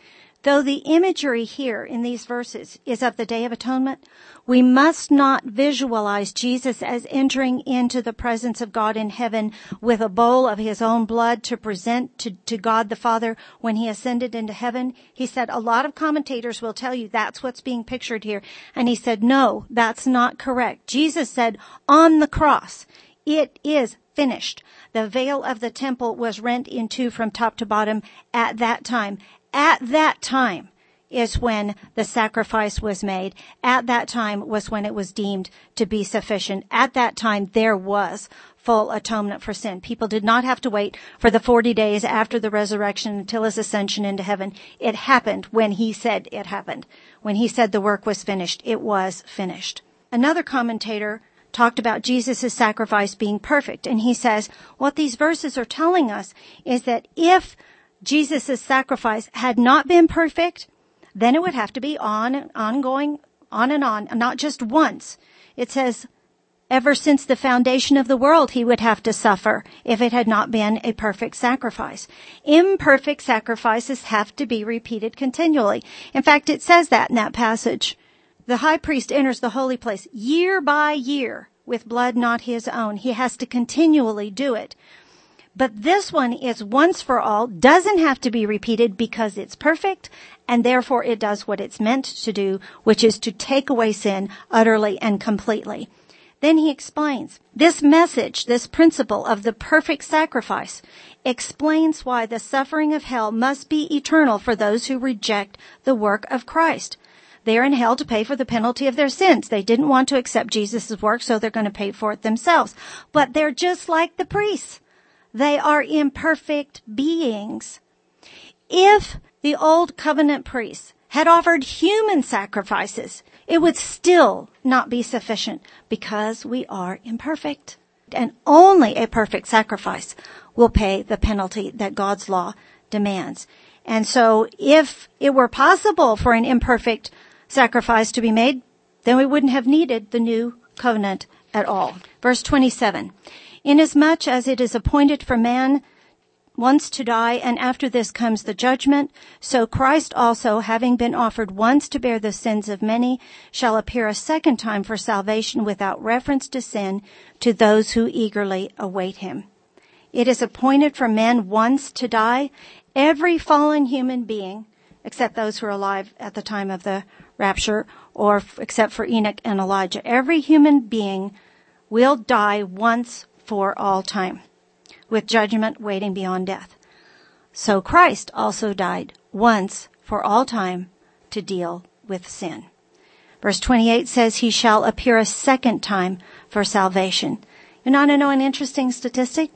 Though the imagery here in these verses is of the Day of Atonement, we must not visualize Jesus as entering into the presence of God in heaven with a bowl of his own blood to present to, to God the Father when he ascended into heaven. He said a lot of commentators will tell you that's what's being pictured here. And he said, no, that's not correct. Jesus said on the cross, it is finished. The veil of the temple was rent in two from top to bottom at that time. At that time is when the sacrifice was made. At that time was when it was deemed to be sufficient. At that time there was full atonement for sin. People did not have to wait for the forty days after the resurrection until his ascension into heaven. It happened when he said it happened. When he said the work was finished, it was finished. Another commentator talked about Jesus' sacrifice being perfect, and he says what these verses are telling us is that if Jesus' sacrifice had not been perfect, then it would have to be on, ongoing, on and on, not just once. It says, ever since the foundation of the world, he would have to suffer if it had not been a perfect sacrifice. Imperfect sacrifices have to be repeated continually. In fact, it says that in that passage. The high priest enters the holy place year by year with blood not his own. He has to continually do it. But this one is once for all, doesn't have to be repeated because it's perfect, and therefore it does what it's meant to do, which is to take away sin utterly and completely. Then he explains, this message, this principle of the perfect sacrifice, explains why the suffering of hell must be eternal for those who reject the work of Christ. They are in hell to pay for the penalty of their sins. They didn't want to accept Jesus' work, so they're going to pay for it themselves. But they're just like the priests. They are imperfect beings. If the old covenant priests had offered human sacrifices, it would still not be sufficient because we are imperfect. And only a perfect sacrifice will pay the penalty that God's law demands. And so if it were possible for an imperfect sacrifice to be made, then we wouldn't have needed the new covenant at all. Verse twenty-seven. Inasmuch as it is appointed for man once to die, and after this comes the judgment, so Christ also, having been offered once to bear the sins of many, shall appear a second time for salvation without reference to sin to those who eagerly await him. It is appointed for men once to die. Every fallen human being, except those who are alive at the time of the rapture, or f- except for Enoch and Elijah, every human being will die once for all time, with judgment waiting beyond death. So Christ also died once for all time to deal with sin. Verse twenty-eight says, he shall appear a second time for salvation. You want to know an interesting statistic?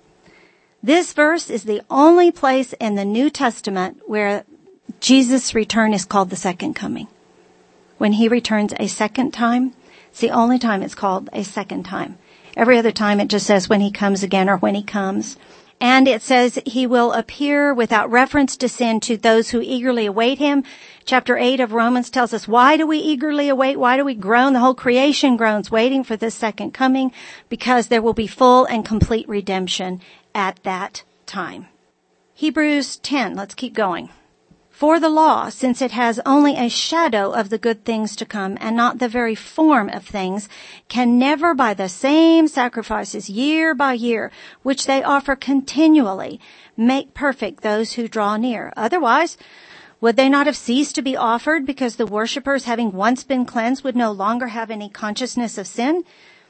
This verse is the only place in the New Testament where Jesus' return is called the second coming. When he returns a second time, it's the only time it's called a second time. Every other time it just says when he comes again or when he comes. And it says he will appear without reference to sin to those who eagerly await him. Chapter eight of Romans tells us, why do we eagerly await? Why do we groan? The whole creation groans waiting for this second coming, because there will be full and complete redemption at that time. Hebrews ten, let's keep going. For the law, since it has only a shadow of the good things to come and not the very form of things, can never by the same sacrifices year by year, which they offer continually, make perfect those who draw near. Otherwise, would they not have ceased to be offered because the worshippers, having once been cleansed, would no longer have any consciousness of sin?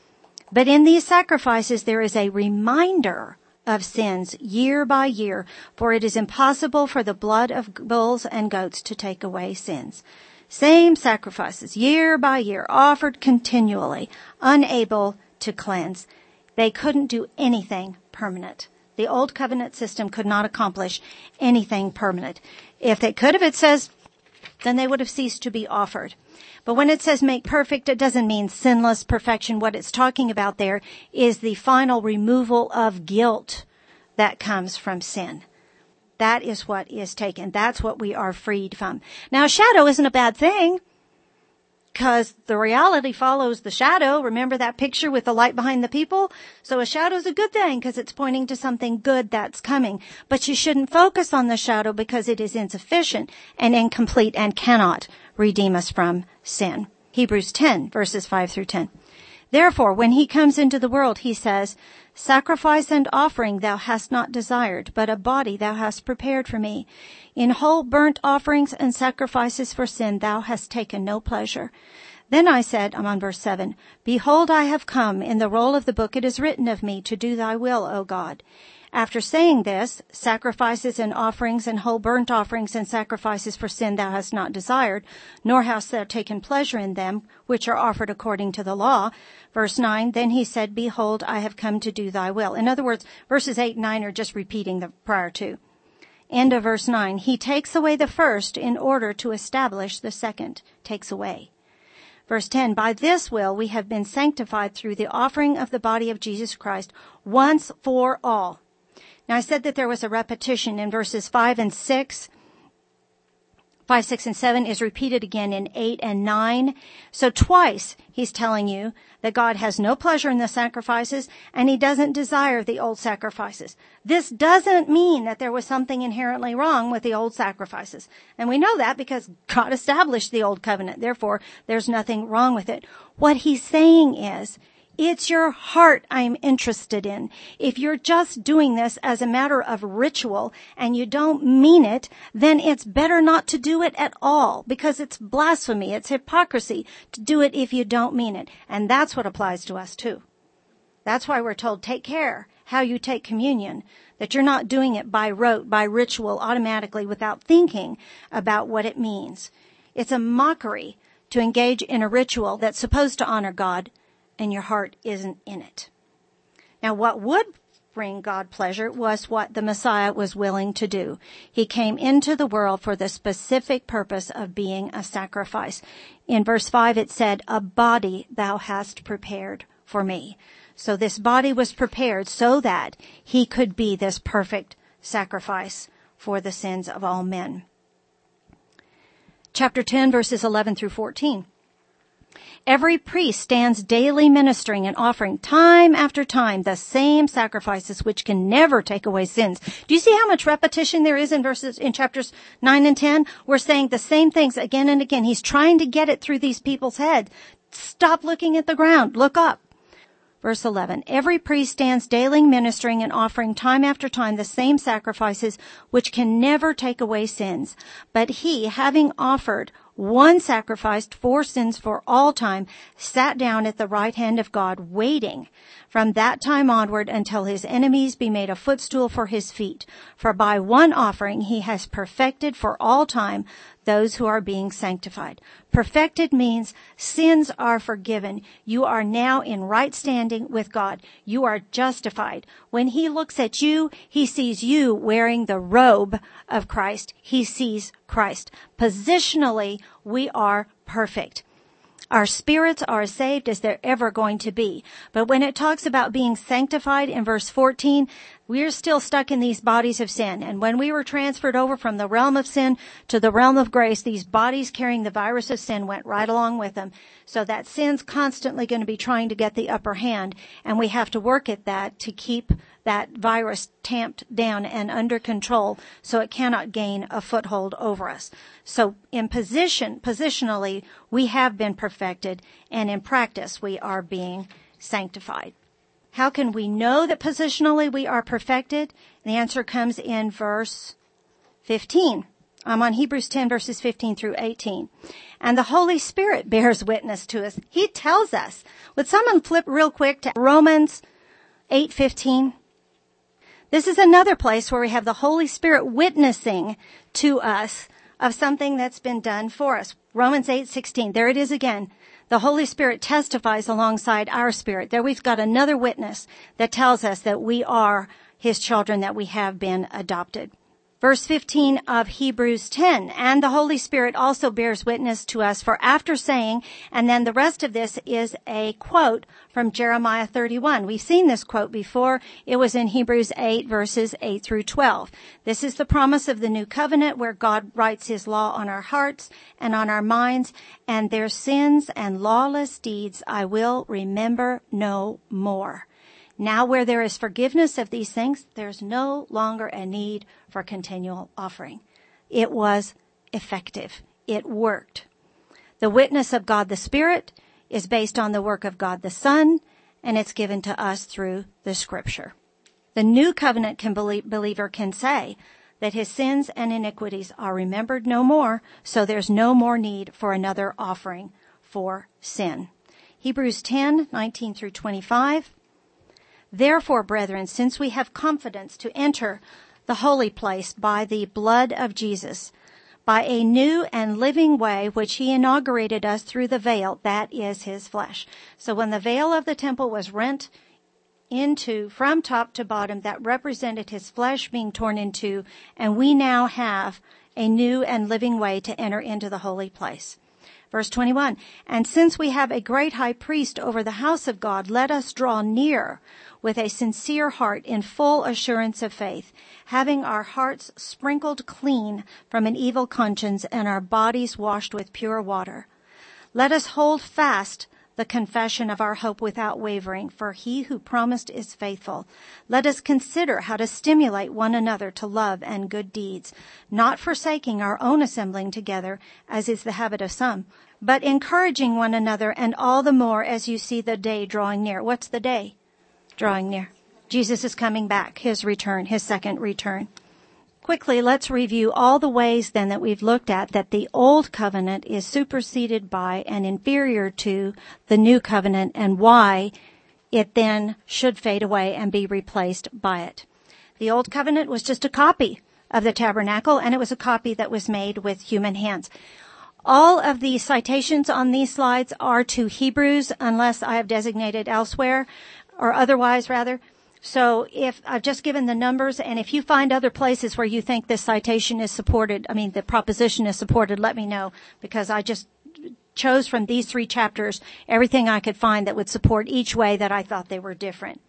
But in these sacrifices there is a reminder of sins year by year, for it is impossible for the blood of bulls and goats to take away sins. Same sacrifices year by year, offered continually, unable to cleanse. They couldn't do anything permanent. The old covenant system could not accomplish anything permanent. If they could have, it says, then they would have ceased to be offered. But when it says make perfect, it doesn't mean sinless perfection. What it's talking about there is the final removal of guilt that comes from sin. That is what is taken. That's what we are freed from. Now, a shadow isn't a bad thing, because the reality follows the shadow. Remember that picture with the light behind the people? So a shadow is a good thing because it's pointing to something good that's coming. But you shouldn't focus on the shadow because it is insufficient and incomplete and cannot redeem us from sin. Hebrews ten, verses five through ten. Therefore, when he comes into the world, he says, sacrifice and offering thou hast not desired, but a body thou hast prepared for me. In whole burnt offerings and sacrifices for sin thou hast taken no pleasure. Then I said, I'm on verse seven, behold, I have come. In the roll of the book it is written of me to do thy will, O God. After saying this, sacrifices and offerings and whole burnt offerings and sacrifices for sin thou hast not desired, nor hast thou taken pleasure in them, which are offered according to the law. Verse nine, then he said, behold, I have come to do thy will. In other words, verses eight and nine are just repeating the prior two. End of verse nine, he takes away the first in order to establish the second. Takes away. Verse ten, by this will we have been sanctified through the offering of the body of Jesus Christ once for all. Now, I said that there was a repetition in verses five and six. five, six, and seven is repeated again in eight and nine. So twice he's telling you that God has no pleasure in the sacrifices and he doesn't desire the old sacrifices. This doesn't mean that there was something inherently wrong with the old sacrifices. And we know that because God established the old covenant. Therefore, there's nothing wrong with it. What he's saying is, it's your heart I'm interested in. If you're just doing this as a matter of ritual and you don't mean it, then it's better not to do it at all because it's blasphemy, it's hypocrisy to do it if you don't mean it. And that's what applies to us too. That's why we're told, take care how you take communion, that you're not doing it by rote, by ritual, automatically without thinking about what it means. It's a mockery to engage in a ritual that's supposed to honor God, and your heart isn't in it. Now, what would bring God pleasure was what the Messiah was willing to do. He came into the world for the specific purpose of being a sacrifice. In verse five, it said, a body thou hast prepared for me. So this body was prepared so that he could be this perfect sacrifice for the sins of all men. Chapter ten, verses eleven through fourteen. Every priest stands daily ministering and offering time after time the same sacrifices which can never take away sins. Do you see how much repetition there is in verses, in chapters nine and ten? We're saying the same things again and again. He's trying to get it through these people's head. Stop looking at the ground. Look up. Verse eleven, every priest stands daily ministering and offering time after time the same sacrifices which can never take away sins. But he, having offered one sacrifice for sins for all time, sat down at the right hand of God, waiting from that time onward until his enemies be made a footstool for his feet. For by one offering he has perfected for all time those who are being sanctified. Perfected means sins are forgiven. You are now in right standing with God. You are justified. When he looks at you, he sees you wearing the robe of Christ. He sees Christ. Positionally, we are perfect. Our spirits are as saved as they're ever going to be. But when it talks about being sanctified in verse fourteen, we're still stuck in these bodies of sin. And when we were transferred over from the realm of sin to the realm of grace, these bodies carrying the virus of sin went right along with them. So that sin's constantly going to be trying to get the upper hand. And we have to work at that to keep that virus tamped down and under control so it cannot gain a foothold over us. So in position, positionally, we have been perfected, and in practice, we are being sanctified. How can we know that positionally we are perfected? The answer comes in verse fifteen. I'm on Hebrews ten, verses fifteen through eighteen. And the Holy Spirit bears witness to us. He tells us. Would someone flip real quick to Romans eight fifteen? This is another place where we have the Holy Spirit witnessing to us of something that's been done for us. Romans eight sixteen. There it is again. The Holy Spirit testifies alongside our spirit. There we've got another witness that tells us that we are his children, that we have been adopted. Verse fifteen of Hebrews ten, and the Holy Spirit also bears witness to us, for after saying, and then the rest of this is a quote from Jeremiah thirty-one. We've seen this quote before. It was in Hebrews eight, verses eight through twelve. This is the promise of the new covenant where God writes his law on our hearts and on our minds, and their sins and lawless deeds I will remember no more. Now where there is forgiveness of these things, there's no longer a need for continual offering. It was effective. It worked. The witness of God the Spirit is based on the work of God the Son, and it's given to us through the Scripture. The new covenant can believe, believer can say that his sins and iniquities are remembered no more, so there's no more need for another offering for sin. Hebrews ten, nineteen through twenty-five. Therefore, brethren, since we have confidence to enter the holy place by the blood of Jesus, by a new and living way which he inaugurated us through the veil, that is his flesh. So when the veil of the temple was rent into from top to bottom, that represented his flesh being torn in two, and we now have a new and living way to enter into the holy place. Verse twenty-one, and since we have a great high priest over the house of God, let us draw near with a sincere heart in full assurance of faith, having our hearts sprinkled clean from an evil conscience and our bodies washed with pure water. Let us hold fast the confession of our hope without wavering, for he who promised is faithful. Let us consider how to stimulate one another to love and good deeds, not forsaking our own assembling together, as is the habit of some, but encouraging one another, and all the more as you see the day drawing near. What's the day drawing near? Jesus is coming back, his return, his second return. Quickly, let's review all the ways then that we've looked at that the old covenant is superseded by and inferior to the new covenant, and why it then should fade away and be replaced by it. The old covenant was just a copy of the tabernacle, and it was a copy that was made with human hands. All of the citations on these slides are to Hebrews, unless I have designated elsewhere, or otherwise rather. So if I've just given the numbers, and if you find other places where you think this citation is supported, I mean the proposition is supported, let me know, because I just chose from these three chapters everything I could find that would support each way that I thought they were different.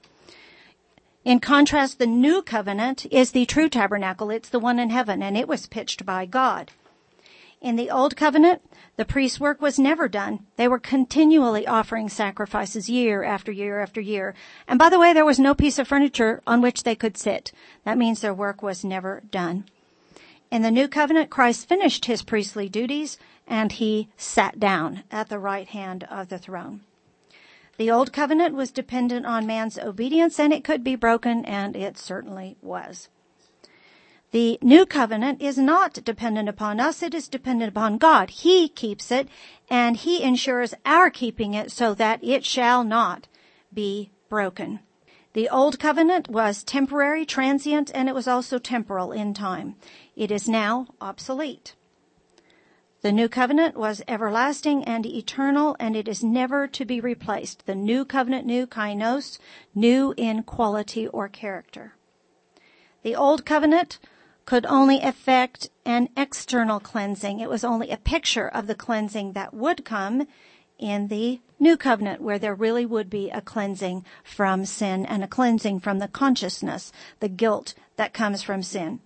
In contrast, the new covenant is the true tabernacle. It's the one in heaven, and it was pitched by God. In the old covenant, the priest's work was never done. They were continually offering sacrifices year after year after year. And by the way, there was no piece of furniture on which they could sit. That means their work was never done. In the new covenant, Christ finished his priestly duties, and he sat down at the right hand of the throne. The old covenant was dependent on man's obedience, and it could be broken, and it certainly was. The new covenant is not dependent upon us. It is dependent upon God. He keeps it, and he ensures our keeping it so that it shall not be broken. The old covenant was temporary, transient, and it was also temporal in time. It is now obsolete. The new covenant was everlasting and eternal, and it is never to be replaced. The new covenant, new kainos, new in quality or character. The old covenant could only effect an external cleansing. It was only a picture of the cleansing that would come in the new covenant, where there really would be a cleansing from sin and a cleansing from the consciousness, the guilt that comes from sin.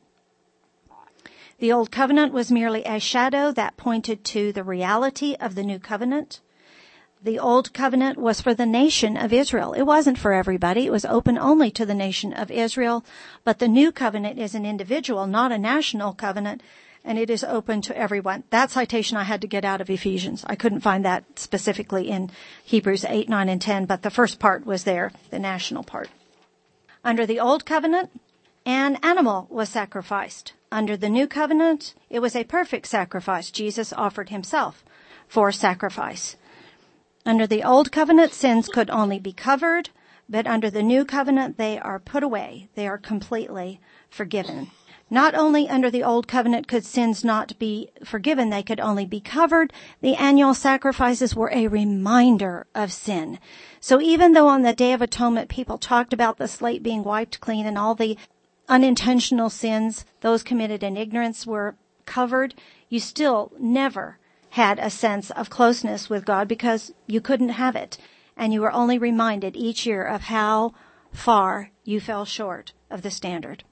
The old covenant was merely a shadow that pointed to the reality of the new covenant. The old covenant was for the nation of Israel. It wasn't for everybody. It was open only to the nation of Israel. But the new covenant is an individual, not a national covenant, and it is open to everyone. That citation I had to get out of Ephesians. I couldn't find that specifically in Hebrews eight, nine, and ten, but the first part was there, the national part. Under the old covenant, an animal was sacrificed. Under the new covenant, it was a perfect sacrifice. Jesus offered himself for sacrifice. Under the old covenant, sins could only be covered, but under the new covenant, they are put away. They are completely forgiven. Not only under the old covenant could sins not be forgiven, they could only be covered. The annual sacrifices were a reminder of sin. So even though on the Day of Atonement people talked about the slate being wiped clean and all the unintentional sins, those committed in ignorance, were covered, you still never had a sense of closeness with God because you couldn't have it. And you were only reminded each year of how far you fell short of the standard.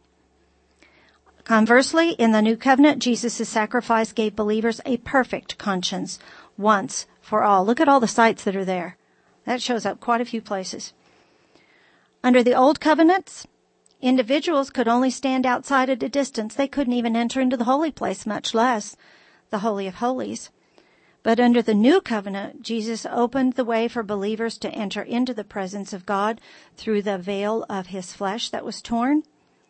Conversely, in the New Covenant, Jesus' sacrifice gave believers a perfect conscience once for all. Look at all the sites that are there. That shows up quite a few places. Under the Old Covenants, individuals could only stand outside at a distance. They couldn't even enter into the holy place, much less the Holy of Holies. But under the New Covenant, Jesus opened the way for believers to enter into the presence of God through the veil of his flesh that was torn.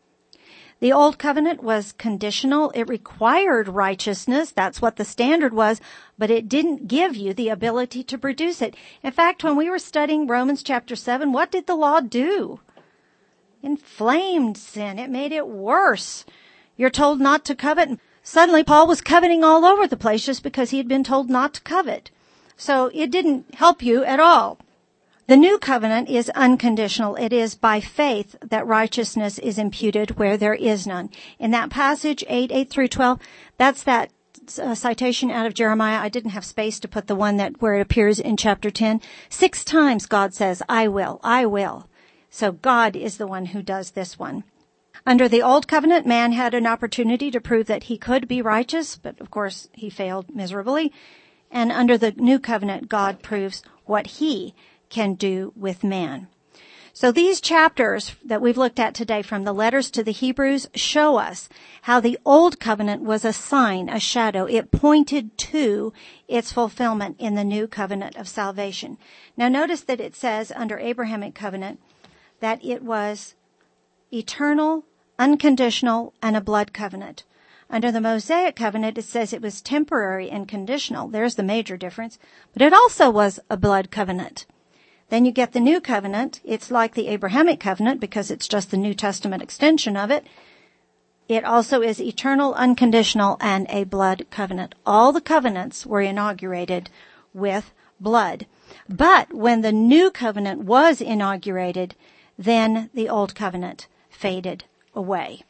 The Old Covenant was conditional. It required righteousness. That's what the standard was, but it didn't give you the ability to produce it. In fact, when we were studying Romans chapter seven, what did the law do? Inflamed sin. It made it worse. You're told not to covet. Suddenly, Paul was coveting all over the place just because he had been told not to covet. So it didn't help you at all. The New Covenant is unconditional. It is by faith that righteousness is imputed where there is none. In that passage, eight, eight through twelve, that's that uh, citation out of Jeremiah. I didn't have space to put the one that where it appears in chapter ten. Six times God says, I will, I will. So God is the one who does this one. Under the Old Covenant, man had an opportunity to prove that he could be righteous, but of course he failed miserably. And under the New Covenant, God proves what he can do with man. So these chapters that we've looked at today from the letters to the Hebrews show us how the Old Covenant was a sign, a shadow. It pointed to its fulfillment in the New Covenant of salvation. Now notice that it says under Abrahamic covenant that it was eternal, unconditional, and a blood covenant. Under the Mosaic covenant, it says it was temporary and conditional. There's the major difference. But it also was a blood covenant. Then you get the New Covenant. It's like the Abrahamic covenant because it's just the New Testament extension of it. It also is eternal, unconditional, and a blood covenant. All the covenants were inaugurated with blood. But when the New Covenant was inaugurated, then the Old Covenant faded away.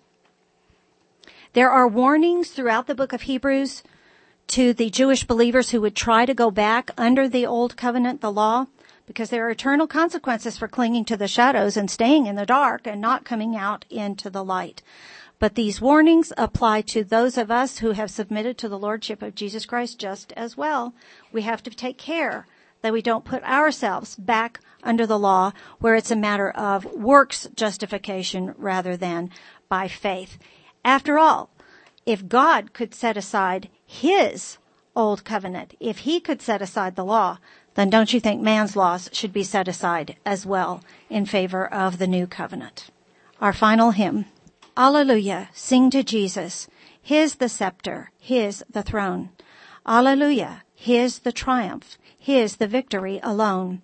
There are warnings throughout the book of Hebrews to the Jewish believers who would try to go back under the Old Covenant, the law, because there are eternal consequences for clinging to the shadows and staying in the dark and not coming out into the light. But these warnings apply to those of us who have submitted to the Lordship of Jesus Christ just as well. We have to take care that we don't put ourselves back under the law where it's a matter of works justification rather than by faith. After all, if God could set aside his Old Covenant, if he could set aside the law, then don't you think man's laws should be set aside as well in favor of the New Covenant? Our final hymn. Alleluia, sing to Jesus. His the scepter, his the throne. Alleluia, his the triumph, his the victory alone.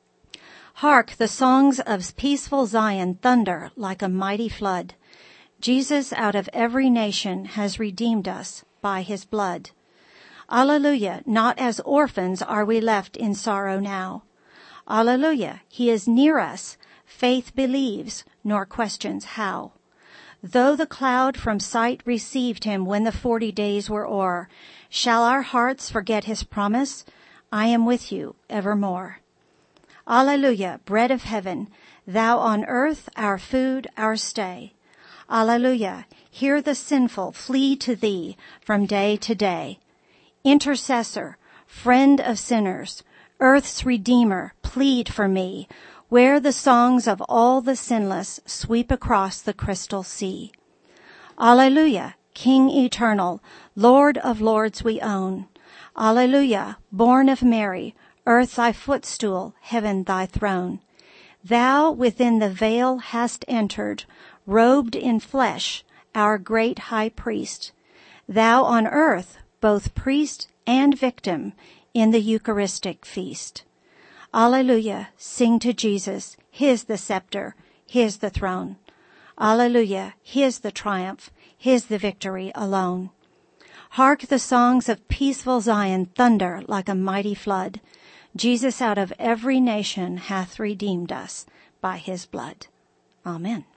Hark, the songs of peaceful Zion thunder like a mighty flood. Jesus out of every nation has redeemed us by his blood. Alleluia, not as orphans are we left in sorrow now. Alleluia, he is near us, faith believes, nor questions how. Though the cloud from sight received him when the forty days were o'er, shall our hearts forget his promise? I am with you evermore. Alleluia, bread of heaven, thou on earth our food, our stay. Alleluia, hear the sinful flee to thee from day to day. Intercessor, friend of sinners, earth's redeemer, plead for me, where the songs of all the sinless sweep across the crystal sea. Alleluia, King eternal, Lord of lords we own. Alleluia, born of Mary, earth thy footstool, heaven thy throne. Thou within the veil hast entered, robed in flesh, our great high priest. Thou on earth, both priest and victim in the Eucharistic feast. Alleluia, sing to Jesus, his the scepter, his the throne. Alleluia, his the triumph, his the victory alone. Hark the songs of peaceful Zion thunder like a mighty flood. Jesus out of every nation hath redeemed us by his blood. Amen.